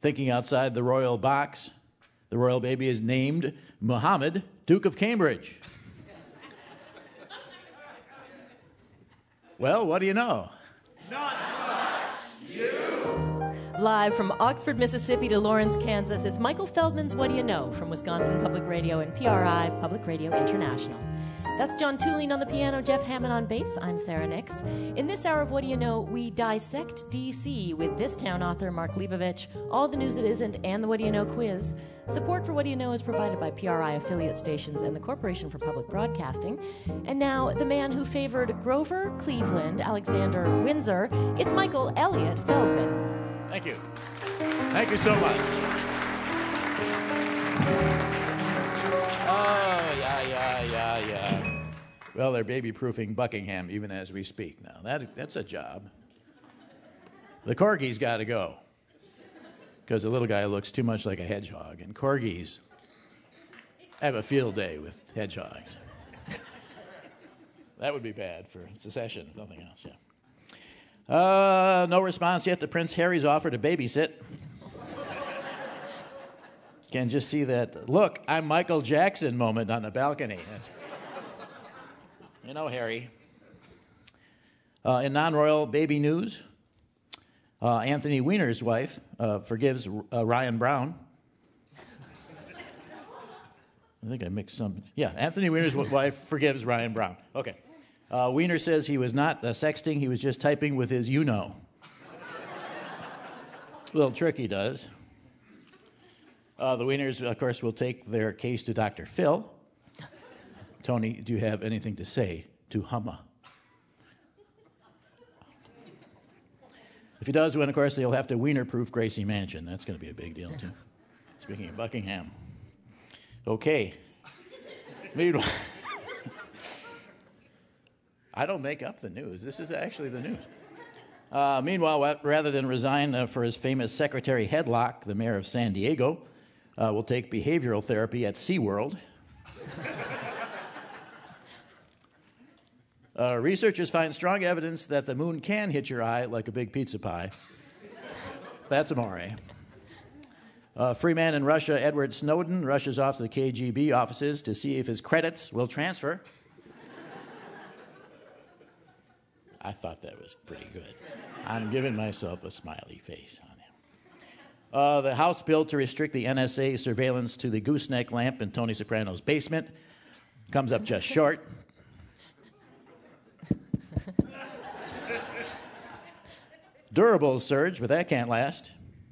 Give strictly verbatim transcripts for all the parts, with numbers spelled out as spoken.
Thinking outside the royal box, the royal baby is named Muhammad, Duke of Cambridge. Well, what do you know? Not much, you. Live from Oxford, Mississippi to Lawrence, Kansas, it's Michael Feldman's What Do You Know from Wisconsin Public Radio and P R I, Public Radio International. That's John Tooling on the piano, Jeff Hammond on bass. I'm Sarah Nix. In this hour of What Do You Know, we dissect D C with this town author, Mark Leibovich, all the news that isn't, and the What Do You Know quiz. Support for What Do You Know is provided by P R I affiliate stations and the Corporation for Public Broadcasting. And now, the man who favored Grover, Cleveland, Alexander, Windsor, it's Michael Elliott Feldman. Thank you. Thank you so much. Oh, yeah, yeah, yeah, yeah. Well, they're baby-proofing Buckingham even as we speak now. That, that's a job. The corgi's got to go because the little guy looks too much like a hedgehog, and corgis have a field day with hedgehogs. That would be bad for secession, if nothing else, yeah. Uh, no response yet to Prince Harry's offer to babysit. Can just see that, look, I'm Michael Jackson moment on the balcony. That's, you know, Harry. Uh, in non-royal baby news, uh, Anthony Weiner's wife uh, forgives uh, Ryan Brown. I think I mixed some. Yeah, Anthony Weiner's wife forgives Ryan Brown. Okay. Uh, Weiner says he was not uh, sexting, he was just typing with his you-know. A little trick he does. Uh, the Wieners, of course, will take their case to Doctor Phil. Tony, do you have anything to say to Humma? If he does win, of course, he'll have to Wiener-proof Gracie Mansion. That's going to be a big deal, too. Speaking of Buckingham. Okay. Meanwhile, I don't make up the news. This is actually the news. Uh, meanwhile, rather than resign uh, for his famous secretary Headlock, the mayor of San Diego uh, will take behavioral therapy at SeaWorld. uh, researchers find strong evidence that the moon can hit your eye like a big pizza pie. That's amore. Uh, free man in Russia, Edward Snowden, rushes off to the K G B offices to see if his credits will transfer. I thought that was pretty good. I'm giving myself a smiley face on it. Uh, the House bill to restrict the N S A surveillance to the gooseneck lamp in Tony Soprano's basement comes up just short. Durables surge, but that can't last.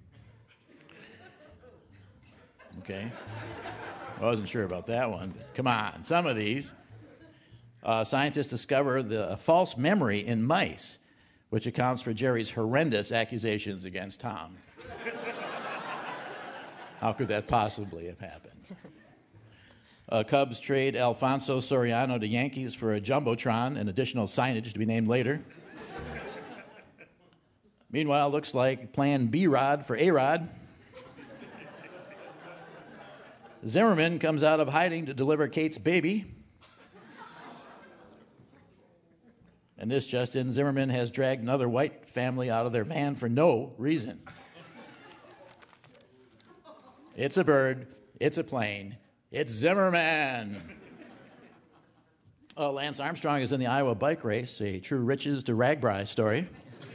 Okay. I wasn't sure about that one, but come on, some of these. Uh, scientists discover the a false memory in mice, which accounts for Jerry's horrendous accusations against Tom. How could that possibly have happened? Uh, Cubs trade Alfonso Soriano to Yankees for a Jumbotron and additional signage to be named later. Meanwhile, looks like Plan B-Rod for A-Rod. Zimmerman comes out of hiding to deliver Kate's baby. And this just in, Zimmerman has dragged another white family out of their van for no reason. It's a bird. It's a plane. It's Zimmerman. Uh, Lance Armstrong is in the Iowa bike race, a true riches to Ragbri story.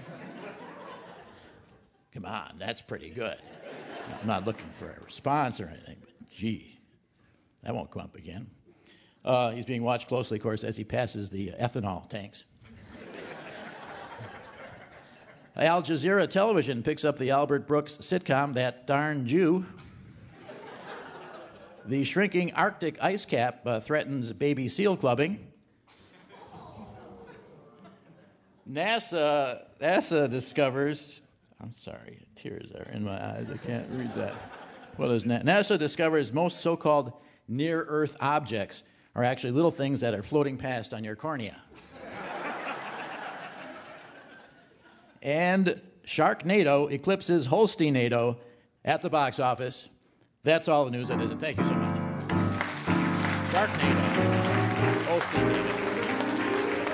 Come on, that's pretty good. I'm not looking for a response or anything, but gee, that won't come up again. Uh, he's being watched closely, of course, as he passes the ethanol tanks. Al Jazeera Television picks up the Albert Brooks sitcom That Darn Jew. The shrinking Arctic ice cap uh, threatens baby seal clubbing. NASA NASA discovers... I'm sorry, tears are in my eyes. I can't read that. What is Na- NASA discovers most so-called near-Earth objects are actually little things that are floating past on your cornea. And Sharknado eclipses Holstein-Nado at the box office. That's all the news that isn't. Thank you so much. Sharknado. Holstein-Nado.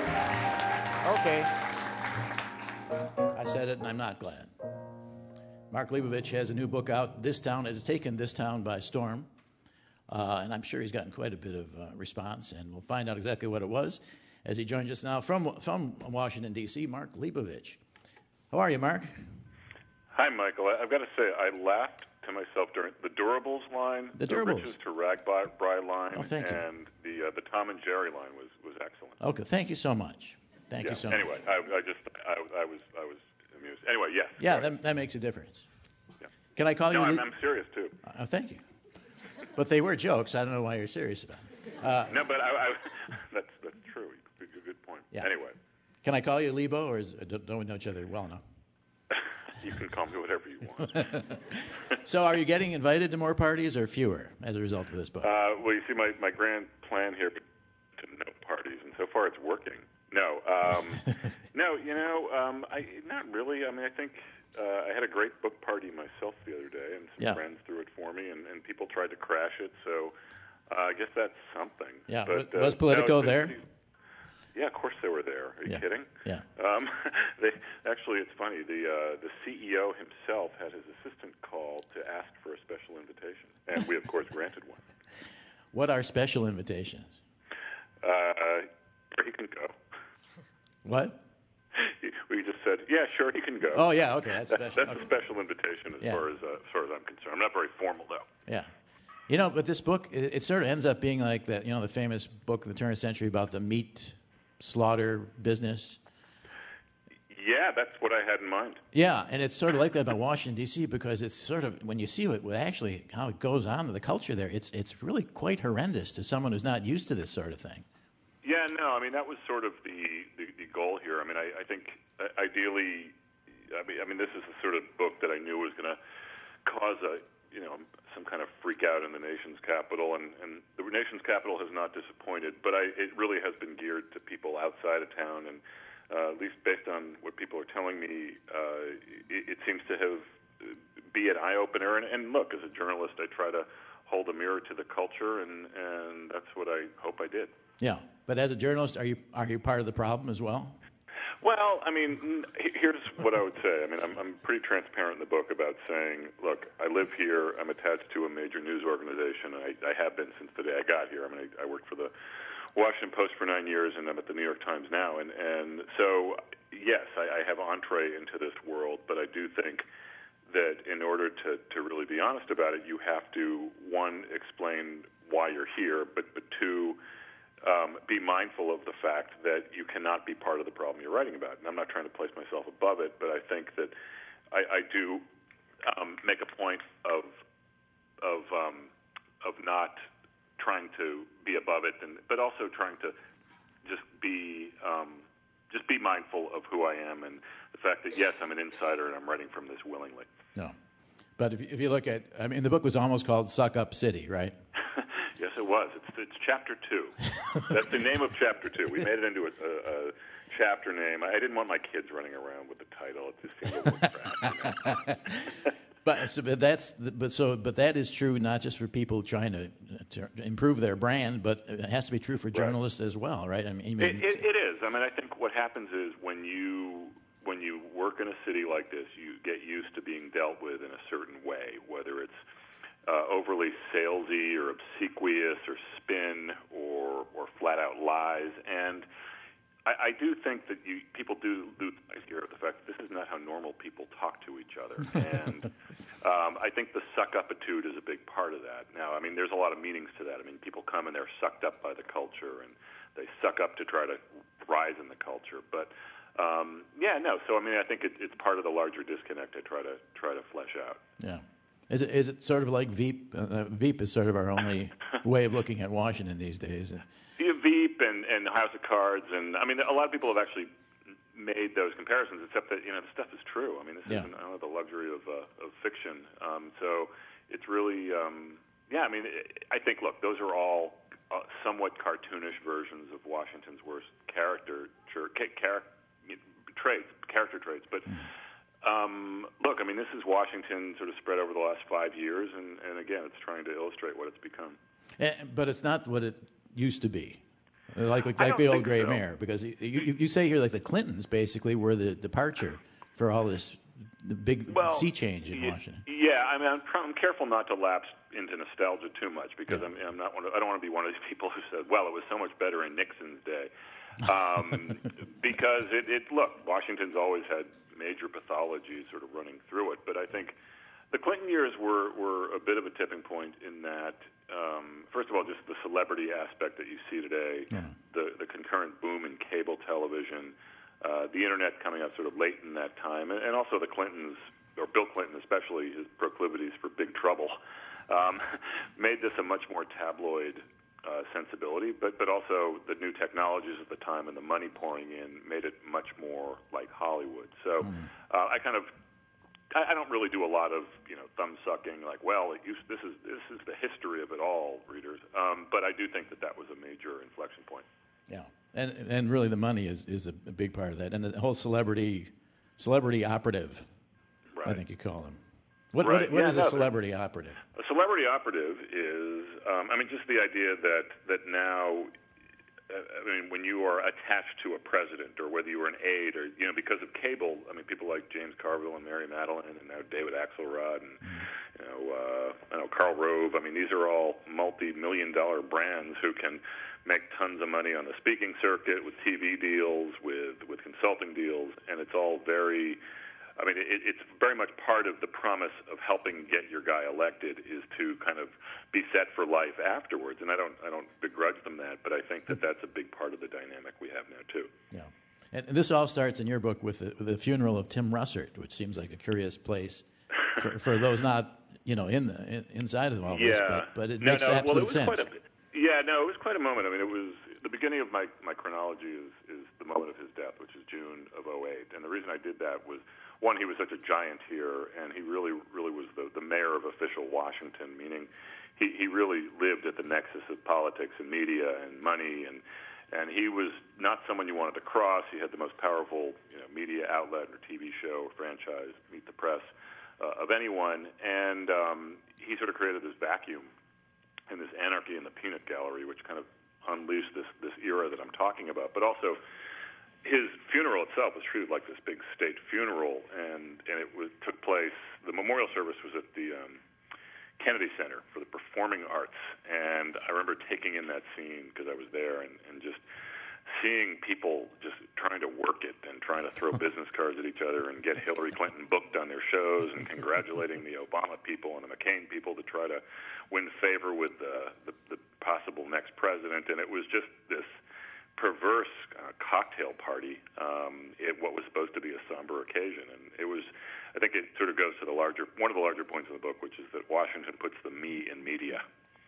Okay. I said it and I'm not glad. Mark Leibovich has a new book out. This town, it has taken this town by storm. Uh, and I'm sure he's gotten quite a bit of uh, response, and we'll find out exactly what it was as he joins us now from from Washington, D C, Mark Leibovich. How are you, Mark? Hi, Michael. I've got to say, I laughed to myself during the Durables line, the, Durables. Riches to Ragbri line, oh, thank you. and the uh, the Tom and Jerry line was, was excellent. Okay, thank you so much. Thank yeah. you so anyway, much. Anyway, I, I just I, I was I was amused. Anyway, yes. Yeah, that, that makes a difference. Yeah. Can I call no, you? I'm, Le- I'm serious too. Uh, thank you. But they were jokes. I don't know why you're serious about it. Uh, no, but I, I, that's that's true. Good, good point. Yeah. Anyway. Can I call you Lebo, or is, don't we know each other well enough? You can call me whatever you want. So are you getting invited to more parties or fewer as a result of this book? Uh, well, you see, my, my grand plan here to no parties, and so far it's working. No. Um, no, you know, um, I not really. I mean, I think uh, I had a great book party myself the other day, and some yeah. friends threw it for me, and, and people tried to crash it, so uh, I guess that's something. Yeah. But, was uh, Politico no, there? Yeah, of course they were there. Are you yeah. kidding? Yeah. Um, they, actually, it's funny. The uh, the C E O himself had his assistant call to ask for a special invitation, and we, of course, granted one. What are special invitations? Uh, he can go. What? We just said, yeah, sure, he can go. Oh, yeah, okay, that's That's, special. that's okay. a special invitation as Yeah. far as uh, as far as I'm concerned. I'm not very formal, though. Yeah. You know, but this book, it, it sort of ends up being like that, you know, the famous book of the turn of the century about the meat slaughter business. Yeah, that's what I had in mind. Yeah, and it's sort of like that about Washington, D C, because it's sort of, when you see what, what actually, how it goes on in the culture there, it's it's really quite horrendous to someone who's not used to this sort of thing. Yeah, no, I mean, that was sort of the, the, the goal here. I mean, I, I think uh, ideally, I mean, I mean, this is the sort of book that I knew was going to cause a, you know, some kind of freak out in the nation's capital, and, and the nation's capital has not disappointed, but I, it really has been geared to people outside of town, and uh, at least based on what people are telling me, uh, it, it seems to have be an eye-opener, and, and look, as a journalist, I try to hold a mirror to the culture, and, and that's what I hope I did. Yeah, but as a journalist, are you are you part of the problem as well? Well, I mean, here's what I would say. I mean, I'm, I'm pretty transparent in the book about saying, look, I live here. I'm attached to a major news organization. I, I have been since the day I got here. I mean, I, I worked for the Washington Post for nine years, and I'm at the New York Times now. And, and so, yes, I, I have entree into this world, but I do think that in order to, to really be honest about it, you have to, one, explain why you're here, but, but two, Um, be mindful of the fact that you cannot be part of the problem you're writing about. And I'm not trying to place myself above it, but I think that I, I do um, make a point of of um, of not trying to be above it, and but also trying to just be um, just be mindful of who I am and the fact that yes, I'm an insider and I'm writing from this willingly. No, but if you, if you look at, I mean, the book was almost called "Suck Up City," right? Yes, it was. It's, it's chapter two. That's the name of chapter two. We made it into a, a, a chapter name. I didn't want my kids running around with the title. It just seemed a little crass. You know? But, so, but that's but so but that is true not just for people trying to, to improve their brand, but it has to be true for journalists right. as well, right? I mean, I mean it, it, it is. I mean, I think what happens is when you when you work in a city like this, you get used to being dealt with in a certain way, whether it's Uh, overly salesy or obsequious or spin or or flat out lies, and I, I do think that you people do lose sight of the fact that this is not how normal people talk to each other, and um, I think the suck-up-itude is a big part of that. Now, I mean, there's a lot of meanings to that. I mean, people come and they're sucked up by the culture, and they suck up to try to rise in the culture, but. Um, yeah, no. So I mean, I think it, it's part of the larger disconnect I try to try to flesh out. Yeah. Is it is it sort of like Veep? Uh, Veep is sort of our only way of looking at Washington these days. Yeah, Veep and, and House of Cards, and I mean, a lot of people have actually made those comparisons. Except that you know, the stuff is true. I mean, this yeah. isn't I don't know, the luxury of uh, of fiction. Um, so it's really, um, yeah. I mean, I think look, those are all uh, somewhat cartoonish versions of Washington's worst character char- char- traits, character traits, but. Mm. Um, look, I mean, this is Washington sort of spread over the last five years, and, and again, it's trying to illustrate what it's become. Uh, but it's not what it used to be, like like, like the old gray so. mare. Because you, you, you say here, like the Clintons basically were the departure for all this the big well, sea change in y- Washington. Yeah, I mean, I'm, I'm careful not to lapse into nostalgia too much because Yeah. I'm, I'm not. One of, I don't want to be one of these people who said, "Well, it was so much better in Nixon's day," um, because it, it. Look, Washington's always had major pathologies sort of running through it, but I think the Clinton years were were a bit of a tipping point in that. Um, first of all, just the celebrity aspect that you see today, Yeah. the the concurrent boom in cable television. Uh, the internet coming out sort of late in that time, and, and also the Clintons, or Bill Clinton especially, his proclivities for big trouble, um, made this a much more tabloid uh, sensibility. But but also the new technologies at the time and the money pouring in made it much more like Hollywood. So mm. uh, I kind of I, I don't really do a lot of you know thumb sucking like well it used, this is this is the history of it all, readers. Um, but I do think that that was a major inflection point. Yeah, and and really the money is, is a, a big part of that, and the whole celebrity celebrity operative, right. I think you call them. What right. what, what yeah, is no, a celebrity operative? A celebrity operative is, um, I mean, just the idea that that now, uh, I mean, when you are attached to a president, or whether you were an aide, or you know, because of cable, I mean, people like James Carville and Mary Madeline, and now David Axelrod, and mm-hmm. you know, uh, I know Karl Rove. I mean, these are all multi-million dollar brands who can make tons of money on the speaking circuit with T V deals, with with consulting deals, and it's all very. I mean, it, it's very much part of the promise of helping get your guy elected is to kind of be set for life afterwards. And I don't, I don't begrudge them that, but I think that that's a big part of the dynamic we have now too. Yeah, and this all starts in your book with the, with the funeral of Tim Russert, which seems like a curious place for, for those not, you know, in the in, inside of all this. Yeah. But, but it no, makes no, absolute well, it was sense. Quite a, yeah, no, it was quite a moment. I mean, it was the beginning of my my chronology is is the moment of his death, which is June of oh eight. And the reason I did that was, one, he was such a giant here, and he really, really was the, the mayor of official Washington, meaning he, he really lived at the nexus of politics and media and money, and and he was not someone you wanted to cross. He had the most powerful you know, media outlet or T V show or franchise, Meet the Press, uh, of anyone, and um, he sort of created this vacuum and this anarchy in the peanut gallery, which kind of unleashed this, this era that I'm talking about, but also his funeral itself was treated like this big state funeral, and, and it was, took place, the memorial service was at the um, Kennedy Center for the Performing Arts, and I remember taking in that scene because I was there and, and just seeing people just trying to work it and trying to throw business cards at each other and get Hillary Clinton booked on their shows and congratulating the Obama people and the McCain people to try to win favor with the, the, the possible next president, and it was just this perverse uh, cocktail party um, at what was supposed to be a somber occasion. And it was, I think it sort of goes to the larger, one of the larger points in the book, which is that Washington puts the me in media.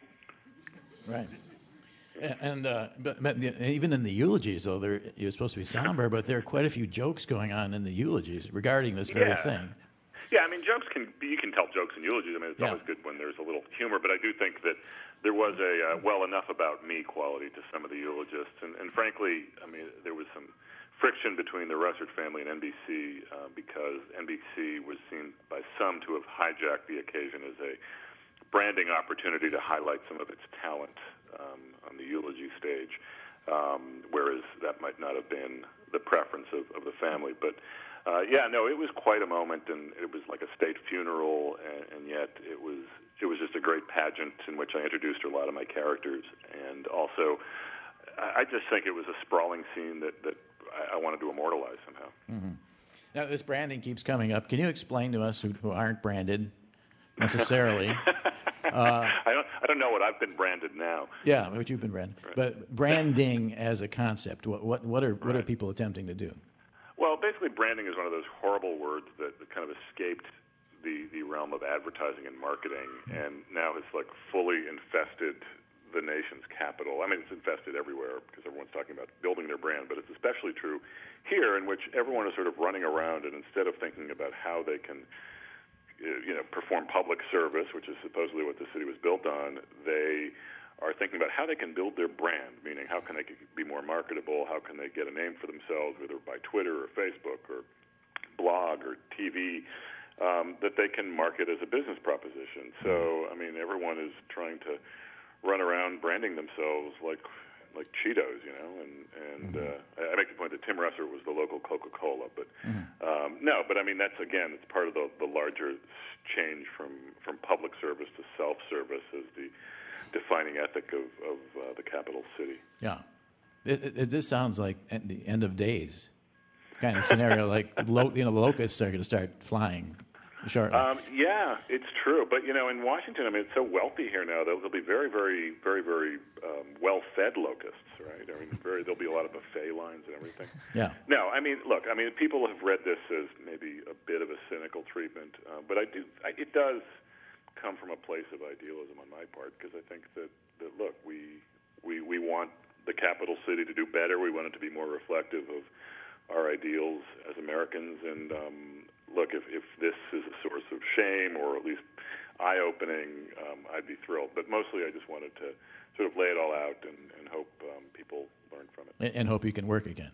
Right. And uh, but, but even in the eulogies, though, there you're supposed to be somber, but there are quite a few jokes going on in the eulogies regarding this very yeah. thing. Yeah, I mean, jokes can you can tell jokes in eulogies. I mean, it's yeah. always good when there's a little humor, but I do think that there was a uh, well enough about me quality to some of the eulogists, and, and frankly, I mean, there was some friction between the Russert family and N B C uh, because N B C was seen by some to have hijacked the occasion as a branding opportunity to highlight some of its talent um, on the eulogy stage, um, whereas that might not have been the preference of, of the family. But uh, yeah, no, it was quite a moment, and it was like a state funeral, and, and yet it was it was just a great pageant in which I introduced a lot of my characters, and also I just think it was a sprawling scene that, that I, I wanted to immortalize somehow. Mm-hmm. Now, this branding keeps coming up. Can you explain to us who, who aren't branded necessarily? Uh, I don't. I don't know what I've been branded now. Yeah, what you've been branded. Right. But branding as a concept, what what what are what right. are people attempting to do? Well, basically, branding is one of those horrible words that, that kind of escaped the, the realm of advertising and marketing, and now it's like fully infested the nation's capital. I mean, it's infested everywhere because everyone's talking about building their brand, but it's especially true here, in which everyone is sort of running around, and instead of thinking about how they can you know, perform public service, which is supposedly what the city was built on, they are thinking about how they can build their brand, meaning how can they be more marketable, how can they get a name for themselves, whether by Twitter or Facebook or blog or T V, um, that they can market as a business proposition. So, I mean, everyone is trying to run around branding themselves like like Cheetos, you know, and and mm-hmm. uh, I make the point that Tim Russert was the local Coca-Cola, but mm-hmm. um, no, but I mean that's again, it's part of the, the larger change from, from public service to self-service as the defining ethic of, of uh, the capital city. Yeah, it, it, it this sounds like at the end of days kind of scenario, like lo, you know, the locusts are going to start flying. Shortly. Um, yeah, it's true. But, you know, in Washington, I mean, it's so wealthy here now, they'll, they'll be very, very, very, very um, well-fed locusts, right? I mean, very, there'll be a lot of buffet lines and everything. Yeah. No, I mean, look, I mean, people have read this as maybe a bit of a cynical treatment, uh, but I do, I, it does come from a place of idealism on my part, because I think that, that look, we, we, we want the capital city to do better. We want it to be more reflective of our ideals as Americans, and um, look, if, if this is a source of shame or at least eye-opening, um, I'd be thrilled. But mostly I just wanted to sort of lay it all out and, and hope um, people learn from it. And, and hope you can work again.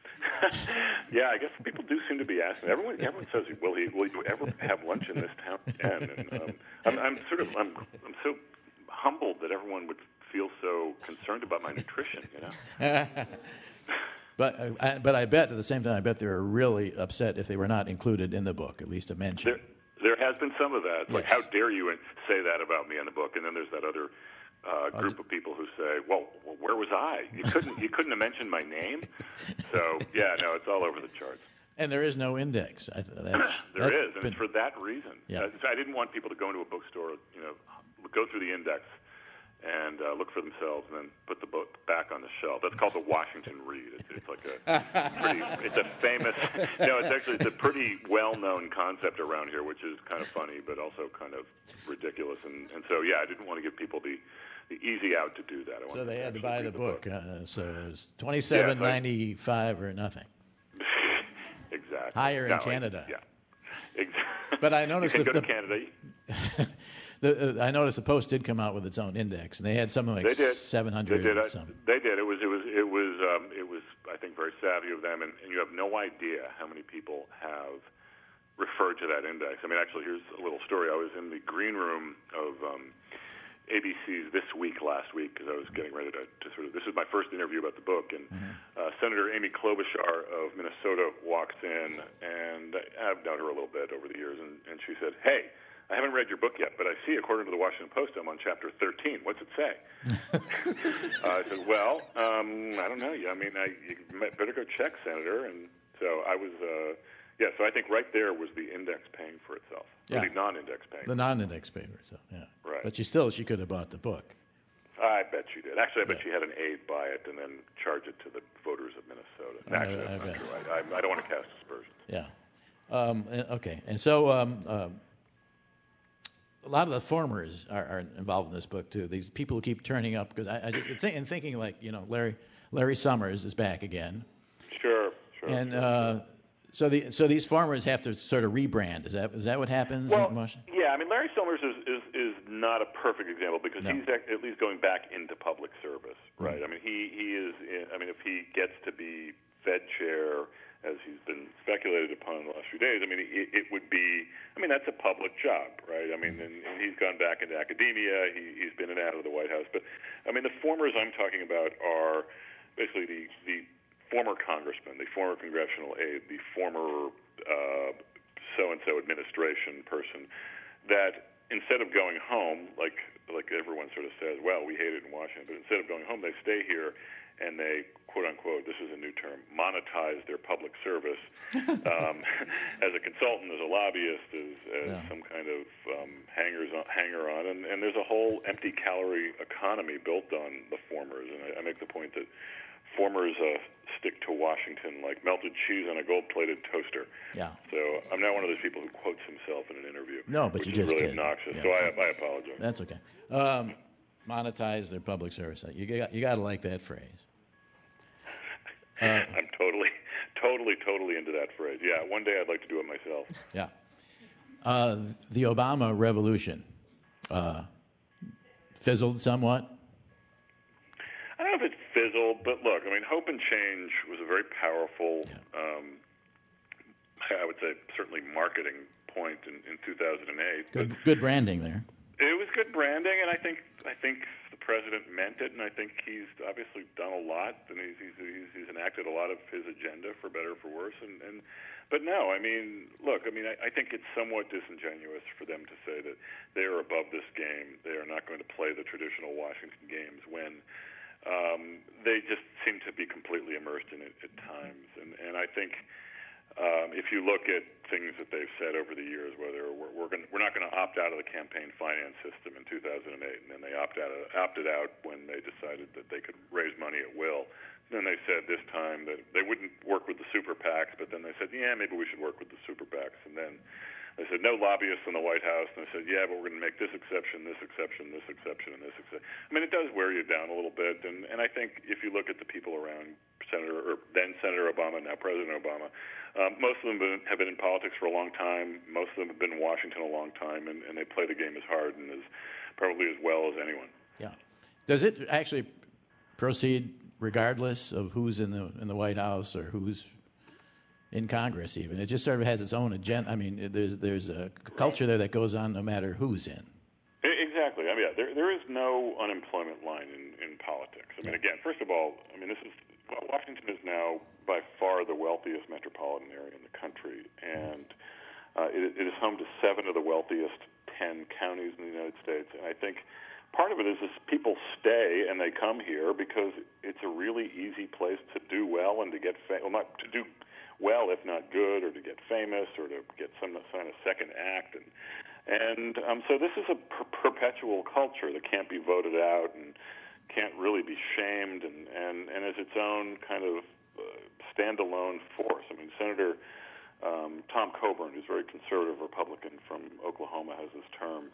Yeah, I guess people do seem to be asking. Everyone, everyone says, "Will he? Will you ever have lunch in this town again?" And um, I'm, I'm sort of, I'm, I'm so humbled that everyone would feel so concerned about my nutrition. You know. But uh, I, but I bet at the same time, I bet they were really upset if they were not included in the book, at least a mention. There, there has been some of that. Yes. Like, how dare you say that about me in the book? And then there's that other uh, group of people who say, well, well, where was I? You couldn't you couldn't have mentioned my name? So, yeah, no, it's all over the charts. And there is no index. I, that's, there that's is, and been, it's for that reason. Yeah. Uh, I didn't want people to go into a bookstore, you know, go through the index and uh, look for themselves, and then put the book back on the shelf. That's called the Washington Read. It's, it's like a pretty, it's a famous, no, it's actually, it's a pretty well-known concept around here, which is kind of funny, but also kind of ridiculous. And, and so, yeah, I didn't want to give people the, the easy out to do that. I so they had to buy the, the book. book. Uh, so it was twenty-seven ninety-five or nothing. Exactly. Higher no, in Canada. Yeah. Exactly. But I noticed you can that go to the, Canada. The, uh, I noticed the Post did come out with its own index, and they had something like they did. seven hundred. They did. I, something. They did. It was. It was. It was. Um, it was. I think very savvy of them, and, and you have no idea how many people have referred to that index. I mean, actually, here's a little story. I was in the green room of um, A B C's This Week last week because I was getting ready to, to sort of. This is my first interview about the book, and mm-hmm. uh, Senator Amy Klobuchar of Minnesota walks in, and I've known her a little bit over the years, and, and she said, "Hey, I haven't read your book yet, but I see, according to the Washington Post, I'm on chapter thirteen. What's it say?" uh, I said, well, um, I don't know. I mean, I, you better go check, Senator. And so I was, uh, yeah, so I think right there was the index paying for itself. Yeah. Or the non-index paying. The non-index paying for itself, yeah. Right. But she still, she could have bought the book. I bet she did. Actually, I bet yeah. she had an aide buy it and then charge it to the voters of Minnesota. I, Actually, I that's bet. not true. I, I, I don't want to cast aspersions. Yeah. Um, okay. And so... Um, uh, a lot of the formers are, are involved in this book too. These people who keep turning up because I, I just think and thinking like you know Larry Larry Summers is back again. Sure, sure. And sure, uh, sure. so the so these formers have to sort of rebrand. Is that is that what happens? Well, in Washington? yeah. I mean, Larry Summers is, is, is not a perfect example because No. he's at least going back into public service, right? Mm-hmm. I mean, he he is. In, I mean, if he gets to be Fed chair, as he's been speculated upon in the last few days, I mean, it, it would be, I mean, that's a public job, right? I mean, and, and he's gone back into academia. He, he's been in and out of the White House. But, I mean, the formers I'm talking about are basically the, the former congressman, the former congressional aide, the former uh, so-and-so administration person that instead of going home, like like everyone sort of says, well, we hate it in Washington, but instead of going home, they stay here and they, quote-unquote, this is a new term, monetize their public service um, as a consultant, as a lobbyist, as, as Yeah. some kind of um, hangers on, hanger-on. And, and there's a whole empty calorie economy built on the formers. And I, I make the point that formers uh, stick to Washington like melted cheese on a gold-plated toaster. Yeah. So I'm not one of those people who quotes himself in an interview. No, but which you is just really did. obnoxious. Yeah. So I, I apologize. That's okay. Um, monetize their public service. You got you got to like that phrase. Uh, I'm totally, totally, totally into that phrase. Yeah, one day I'd like to do it myself. Yeah. Uh, the Obama revolution uh, fizzled somewhat. I don't know if it fizzled, but look, I mean, hope and change was a very powerful, Yeah. um, I would say, certainly marketing point in, in two thousand eight. Good, good branding there. It was good branding, and I think I think the the president meant it, and I think he's obviously done a lot, and he's he's, he's, he's enacted a lot of his agenda for better or for worse. And, and but no, I mean, look, I mean, I, I think it's somewhat disingenuous for them to say that they are above this game. They are not going to play the traditional Washington games when um, they just seem to be completely immersed in it at times. And and I think. Um, if you look at things that they've said over the years, whether we're we're, gonna, we're not going to opt out of the campaign finance system in two thousand eight, and then they opt out of, opted out when they decided that they could raise money at will. Then they said this time that they wouldn't work with the super PACs, but then they said, yeah, maybe we should work with the super PACs. And then they said no lobbyists in the White House, and they said, yeah, but we're going to make this exception, this exception, this exception, and this exception. I mean, it does wear you down a little bit, and, and I think if you look at the people around Senator, or then Senator Obama, now President Obama, um, most of them been, have been in politics for a long time. Most of them have been in Washington a long time, and, and they play the game as hard and as probably as well as anyone. Yeah. Does it actually proceed regardless of who's in the in the White House or who's in Congress? Even it just sort of has its own agenda. I mean, there's there's a culture there that goes on no matter who's in. Exactly. I mean, yeah, there there is no unemployment line in, in politics. I mean, again, first of all, I mean, this is well, Washington is now by far the wealthiest metropolitan area in the country, and uh, it, it is home to seven of the wealthiest ten counties in the United States. And I think part of it is is people stay and they come here because it's a really easy place to do well and to get fa- well, not to do well, if not good, or to get famous, or to get some kind of second act, and and um, so this is a per- perpetual culture that can't be voted out and can't really be shamed, and, and, and is its own kind of uh, standalone force. I mean, Senator um, Tom Coburn, who's a very conservative Republican from Oklahoma, has this term.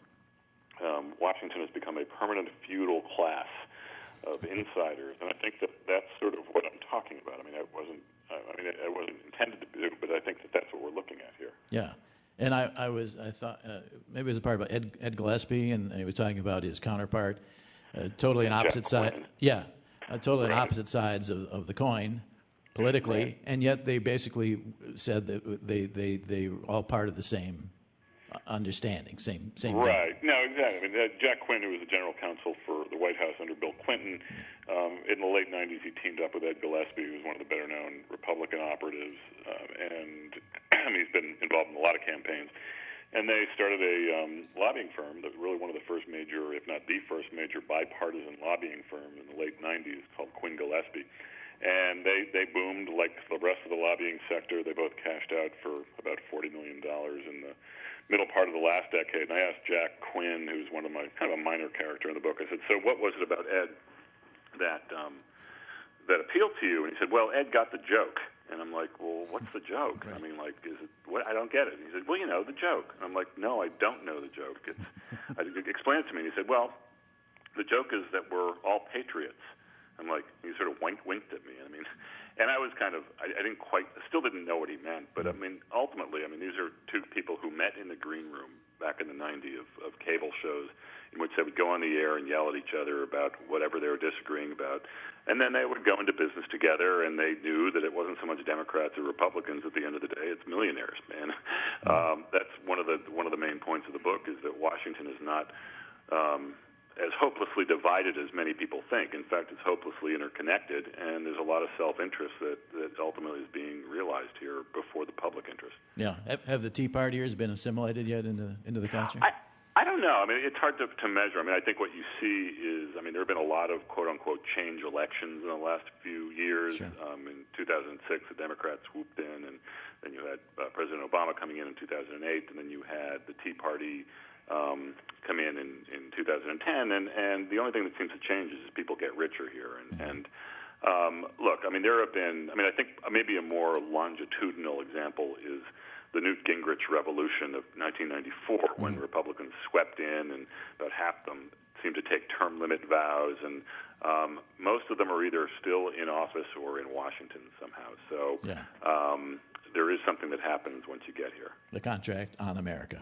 Um, Washington has become a permanent feudal class of insiders, and I think that that's sort of what I'm talking about. I mean, I wasn't, I mean, I wasn't intended to do, but I think that that's what we're looking at here. Yeah, and I, I was, I thought uh, maybe it was a part about Ed, Ed Gillespie, and he was talking about his counterpart, uh, totally on opposite side. Yeah, uh, totally right. on opposite sides of, of the coin politically, right. And yet they basically said that they they they were all part of the same understanding, same same right. Thing. No, exactly. I mean, uh, Jack Quinn, who was the general counsel for the White House under Bill Clinton, um, in the late nineties, he teamed up with Ed Gillespie, who was one of the better-known Republican operatives, uh, and he's been involved in a lot of campaigns. And they started a um, lobbying firm that was really one of the first major, if not the first major, bipartisan lobbying firm in the late nineties called Quinn Gillespie. And they, they boomed like the rest of the lobbying sector. They both cashed out for about forty million dollars in the middle part of the last decade. And I asked Jack Quinn, who's one of my kind of a minor character in the book, I said, so what was it about Ed that um, that appealed to you? And he said, well, Ed got the joke. And I'm like, well, what's the joke? I mean, like, is it? What? I don't get it. And he said, well, you know, the joke. And I'm like, no, I don't know the joke. It's, I, explain it to me. And he said, well, the joke is that we're all patriots. I'm like, he sort of winked, winked at me. I mean, and I was kind of, I, I didn't quite, still didn't know what he meant. But I mean, ultimately, I mean, these are two people who met in the green room back in the nineties of, of cable shows, in which they would go on the air and yell at each other about whatever they were disagreeing about. And then they would go into business together, and they knew that it wasn't so much Democrats or Republicans at the end of the day. It's millionaires, man. Um, that's one of the one of the main points of the book, is that Washington is not um, as hopelessly divided as many people think. In fact, it's hopelessly interconnected, and there's a lot of self-interest that, that ultimately is being realized here before the public interest. Yeah. Have, have the Tea Partiers been assimilated yet into into the culture? I, I don't know. I mean, it's hard to, to measure. I mean, I think what you see is, I mean, there have been a lot of quote-unquote change elections in the last few years. Sure. Um, in two thousand six, the Democrats swooped in, and then you had uh, President Obama coming in in two thousand eight, and then you had the Tea Party um, come in, in in two thousand ten, and, and the only thing that seems to change is people get richer here. And, mm-hmm. and um, look, I mean, there have been, I mean, I think maybe a more longitudinal example is the Newt Gingrich revolution of nineteen ninety-four, mm-hmm. when Republicans swept in, and about half them seemed to take term limit vows, and um, most of them are either still in office or in Washington somehow. So yeah. um, there is something that happens once you get here. The contract on America.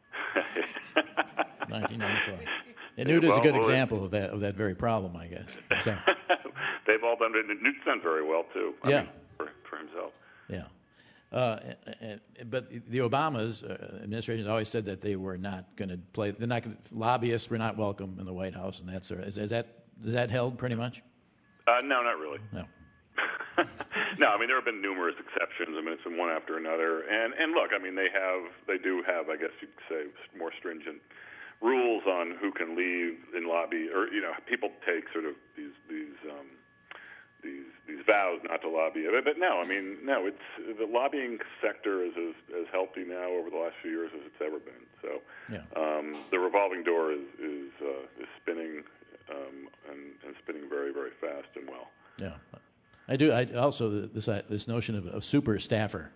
nineteen ninety-four. And Newt is well, a good well, example of that of that very problem, I guess. So. They've all done it. Newt's done very well too. I yeah. mean, for, for himself. Yeah. Uh, and, but the Obamas uh, administration always said that they were not going to play. They're not gonna, lobbyists were not welcome in the White House, and that sort of. Is, is that is that held pretty much? Uh, no, not really. No. No, I mean there have been numerous exceptions. I mean it's been one after another. And and look, I mean they have they do have I guess you could say more stringent rules on who can leave in lobby, or you know people take sort of these these. Um, These these vows not to lobby, but no, I mean no. It's the lobbying sector is as, as healthy now over the last few years as it's ever been. So yeah. um, the revolving door is is, uh, is spinning um, and, and spinning very very fast and well. Yeah, I do. I also this this notion of a super staffer.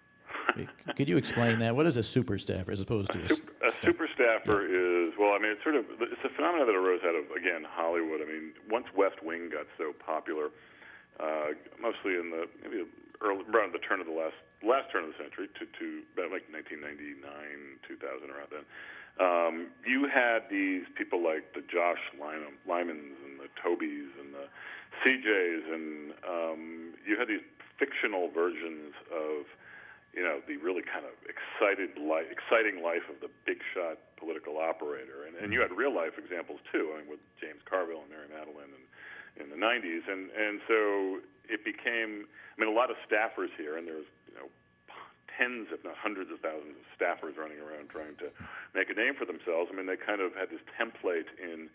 Could you explain that? What is a super staffer as opposed to a, a, super, a super staffer? Yeah. Is well, I mean it's sort of it's a phenomenon that arose out of again Hollywood. I mean once West Wing got so popular. Uh, mostly in the maybe early, around the turn of the last last turn of the century to, to about like nineteen ninety-nine, two thousand, around then. Um, you had these people like the Josh Lyman, Lymans and the Tobys and the C Js, and um, you had these fictional versions of you know the really kind of excited life, exciting life of the big shot political operator, and, and you had real life examples too. I mean with James Carville and Mary Madeline and. In the nineties, and and so it became. I mean, a lot of staffers here, and there's you know tens, if not hundreds of thousands of staffers running around trying to make a name for themselves. I mean, they kind of had this template in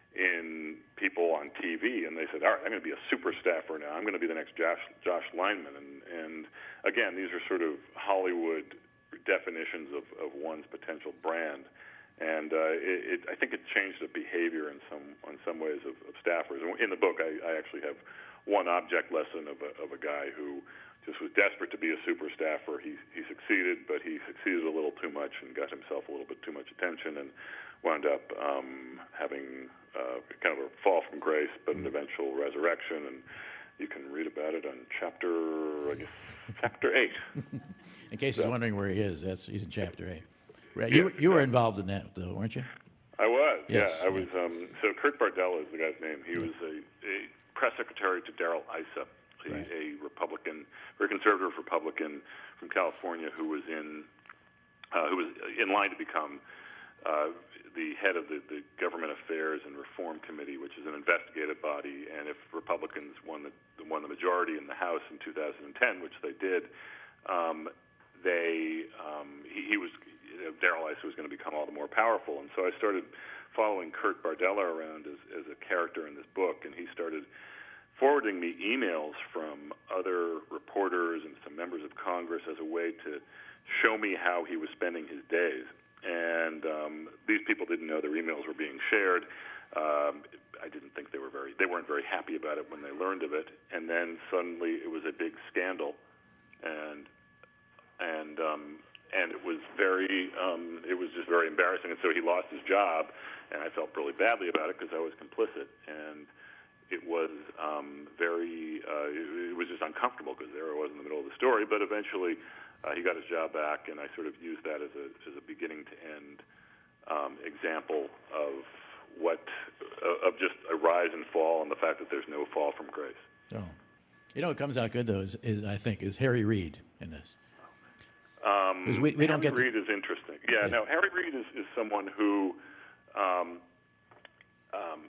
in people on T V, and they said, "All right, I'm going to be a super staffer now. I'm going to be the next Josh Josh Lyman." And and again, these are sort of Hollywood definitions of of one's potential brand. And uh, it, it, I think it changed the behavior in some, in some ways of, of staffers. In the book, I, I actually have one object lesson of a, of a guy who just was desperate to be a super staffer. He, he succeeded, but he succeeded a little too much and got himself a little bit too much attention and wound up um, having uh, kind of a fall from grace, but an eventual resurrection. And you can read about it on chapter, I guess, chapter eight. In case so. He's wondering where he is, that's he's in chapter eight. Right. Yes, you, you exactly. were involved in that, though, weren't you? I was, yes, yeah. I was. Um, so Kurt Bardella is the guy's name. He yeah. was a, a press secretary to Darrell Issa, a, right. a Republican, very conservative Republican from California, who was in, uh, who was in line to become uh, the head of the, the Government Affairs and Reform Committee, which is an investigative body. And if Republicans won the won the majority in the House in two thousand ten, which they did, um, they um, he, he was. Darrell Issa was going to become all the more powerful, and so I started following Kurt Bardella around as, as a character in this book, and he started forwarding me emails from other reporters and some members of Congress as a way to show me how he was spending his days. And um, these people didn't know their emails were being shared. Um, I didn't think they were very, they weren't very happy about it when they learned of it, and then suddenly it was a big scandal, and and um, And it was very, um, it was just very embarrassing. And so he lost his job, and I felt really badly about it because I was complicit. And it was um, very, uh, it, it was just uncomfortable because there I was in the middle of the story. But eventually, uh, he got his job back, and I sort of used that as a as a beginning to end um, example of what, uh, of just a rise and fall, and the fact that there's no fall from grace. Oh, you know, what comes out good though is, is I think is Harry Reid in this. Um, we, we don't Harry get to... Reid is interesting. Yeah, yeah. no, Harry Reid is, is someone who, um, um,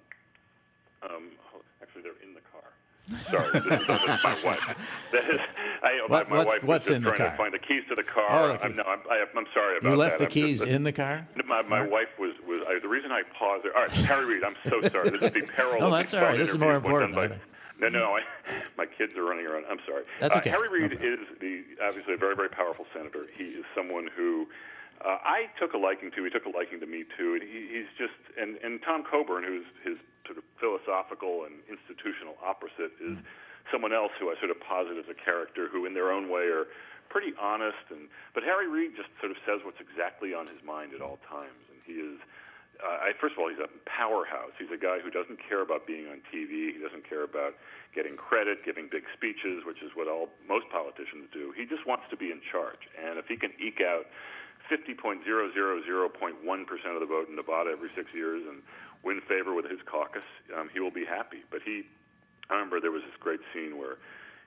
um, actually, they're in the car. Sorry, this is, this is my wife. That is, I, what, my, my what's, wife what's was just in the trying car? to find the keys to the car. Oh, the I'm, no, I'm, I, I'm sorry about that. You left that. the keys just, in the car? My, my wife was, was I, the reason I paused there. All right, Harry Reid, I'm so sorry. This is the peril no, of that's these all right. phone This is more interviews important. By, no, no, I, my kids are running around. I'm sorry. That's okay. Uh, Harry Reid no is the obviously a very, very powerful senator. He is someone who uh, I took a liking to. He took a liking to me too. And he, he's just and, and Tom Coburn, who's his sort of philosophical and institutional opposite, is mm. someone else who I sort of posit as a character who, in their own way, are pretty honest. And but Harry Reid just sort of says what's exactly on his mind at all times, and he is. Uh, I, first of all, he's a powerhouse. He's a guy who doesn't care about being on T V. He doesn't care about getting credit, giving big speeches, which is what all most politicians do. He just wants to be in charge. And if he can eke out fifty point zero zero zero point one percent of the vote in Nevada every six years and win favor with his caucus, um, he will be happy. But he, I remember there was this great scene where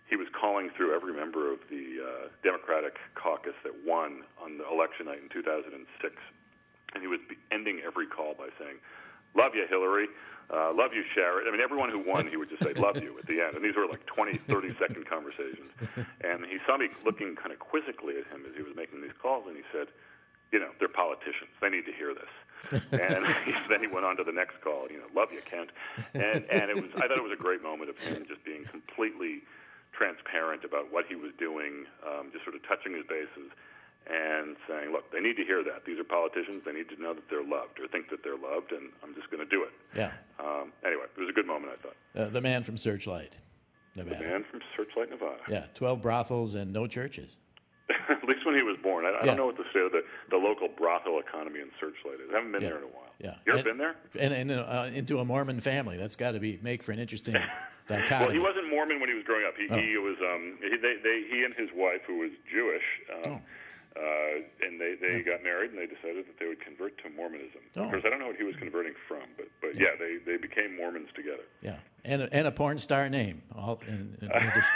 he was calling through every member of the uh, Democratic caucus that won on the election night in two thousand six, and he was ending every call by saying, "Love you, Hillary. Uh, love you, Sherrod." I mean, everyone who won, he would just say, "Love you," at the end. And these were like twenty, thirty-second conversations. And he saw me looking kind of quizzically at him as he was making these calls, and he said, "You know, they're politicians. They need to hear this." And he, then he went on to the next call, you know, "Love you, Kent." And, and it was, I thought it was a great moment of him just being completely transparent about what he was doing, um, just sort of touching his bases and saying, look, they need to hear that. These are politicians. They need to know that they're loved or think that they're loved, and I'm just going to do it. Yeah. Um, anyway, it was a good moment, I thought. Uh, the man from Searchlight, Nevada. The man from Searchlight, Nevada. Yeah, twelve brothels and no churches. At least when he was born. I, I yeah. don't know what the state of the, the local brothel economy in Searchlight is. I haven't been yeah. there in a while. Yeah. You ever and, been there? And, and uh, into a Mormon family. That's got to be make for an interesting dichotomy. Well, he wasn't Mormon when he was growing up. He, oh. he was. Um, he, they, they, he and his wife, who was Jewish, um, oh. uh, and they, they got married, and they decided that they would convert to Mormonism. Oh. Of course, I don't know what he was converting from, but but yeah, they, they became Mormons together. Yeah, and a, and a porn star name. All in, in addition.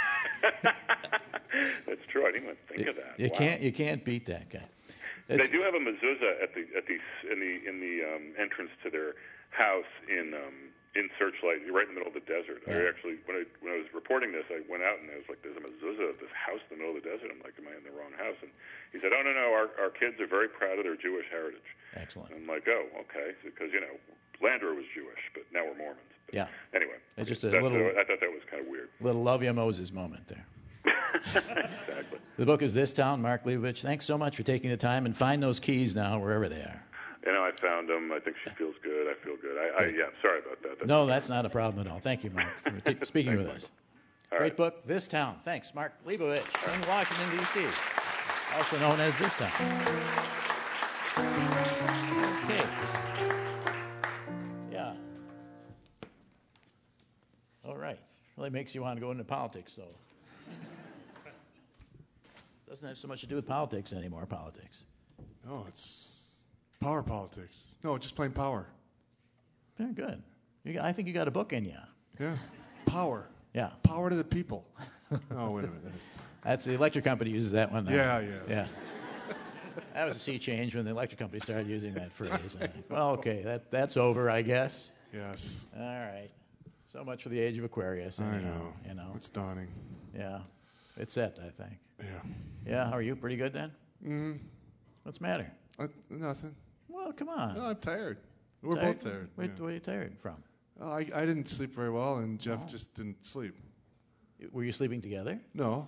That's true. I didn't even think you, of that. You wow. can't you can't beat that guy. It's, they do have a mezuzah at the at the in the in the um, entrance to their house in um, in Searchlight, right in the middle of the desert. Yeah. I actually when I when I was reporting this, I went out and I was like, "There's a mezuzah at this house in the middle of the desert." I'm like, "Am I in the wrong house?" And he said, "Oh no no, our our kids are very proud of their Jewish heritage." Excellent. And I'm like, "Oh okay," because you know Landor was Jewish, but now we're Mormons. But yeah. Anyway, it's just a little. little. I thought that was kind of weird. Little love ya Moses moment there. Exactly. The book is This Town, Mark Leibovich. Thanks so much for taking the time, and find those keys now wherever they are. You know, I found them. I think she feels good. I feel good. I, I yeah. Sorry about that. That's no, that's not a problem at all. Thank you, Mark, for t- speaking with Thanks, us. All Great right. book, This Town. Thanks, Mark Leibovich in Washington, D C, also known as This Town. Okay. Yeah. All right. Really makes you want to go into politics, though. Doesn't have so much to do with politics anymore, politics. No, it's power politics. No, just plain power. Very good. You got, I think you got a book in you. Yeah. Power. Yeah. Power to the people. Oh, wait a minute. That's the electric company uses that one now. Yeah, yeah. Yeah. That was a sea change when the electric company started using that phrase. I think, well, okay, that that's over, I guess. Yes. All right. So much for the age of Aquarius. I anyhow, know. You know. It's dawning. Yeah. It's set, I think. Yeah. Yeah. Are you pretty good then? Mm-hmm. What's the matter? Uh, nothing. Well, come on. No, I'm tired. We're Tired? both tired. Wait, yeah. What are you tired from? Oh, I, I didn't sleep very well, and Jeff Oh. just didn't sleep. Were you sleeping together? No.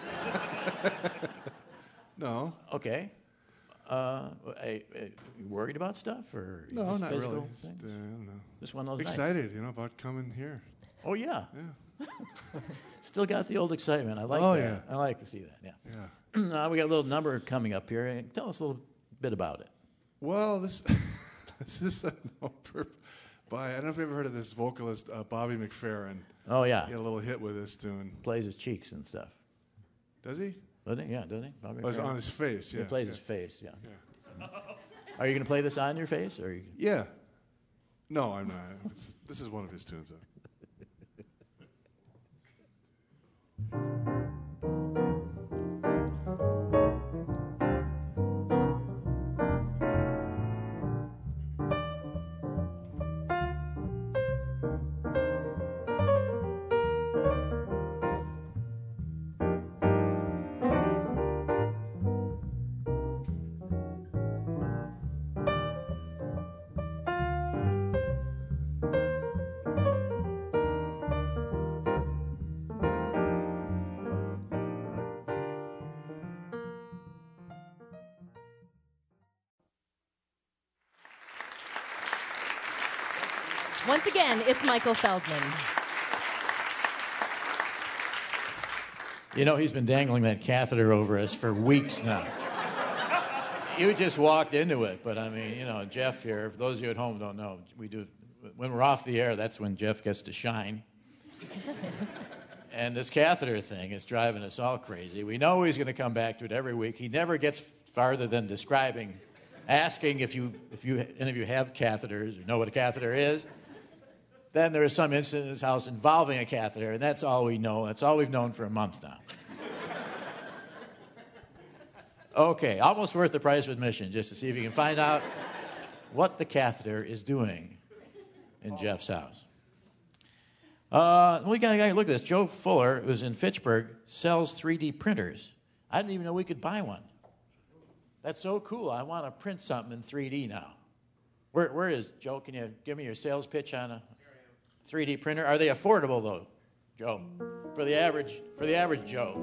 No. Okay. Uh, I, I, you worried about stuff or No, just not physical really. things? Just, uh, I don't know. Just one of those nights. Excited, you know, about coming here. Oh yeah. Yeah. Still got the old excitement. I like Oh, that. yeah. I like to see that. Yeah. Yeah. uh, we got a little number coming up here. Tell us a little bit about it. Well, this this is a number by I don't know if you've ever heard of this vocalist uh, Bobby McFerrin. Oh yeah. He had a little hit with this tune. Plays his cheeks and stuff. Does he? Doesn't he? Yeah, doesn't he? Bobby Oh, it's McFerrin? on his face. Yeah. He plays yeah. his face. Yeah. Yeah. Are you going to play this on your face, or? Are you... Yeah. No, I'm not. It's, this is one of his tunes. Though. Once again, it's Michael Feldman. You know, he's been dangling that catheter over us for weeks now. You just walked into it, but I mean, you know, Jeff here, for those of you at home who don't know, we do, when we're off the air, that's when Jeff gets to shine. And this catheter thing is driving us all crazy. We know he's going to come back to it every week. He never gets farther than describing, asking if you, if you, any of you have catheters or know what a catheter is. then there was some incident in his house involving a catheter, and that's all we know. That's all we've known for a month now. Okay, almost worth the price of admission just to see if you can find out what the catheter is doing in Jeff's house. Uh, we got a guy, look at this. Joe Fuller, who's in Fitchburg, sells three D printers. I didn't even know we could buy one. That's so cool. I want to print something in three D now. Where, where is, Joe, can you give me your sales pitch on a three D printer? Are they affordable, though, Joe, for the average, for the average Joe?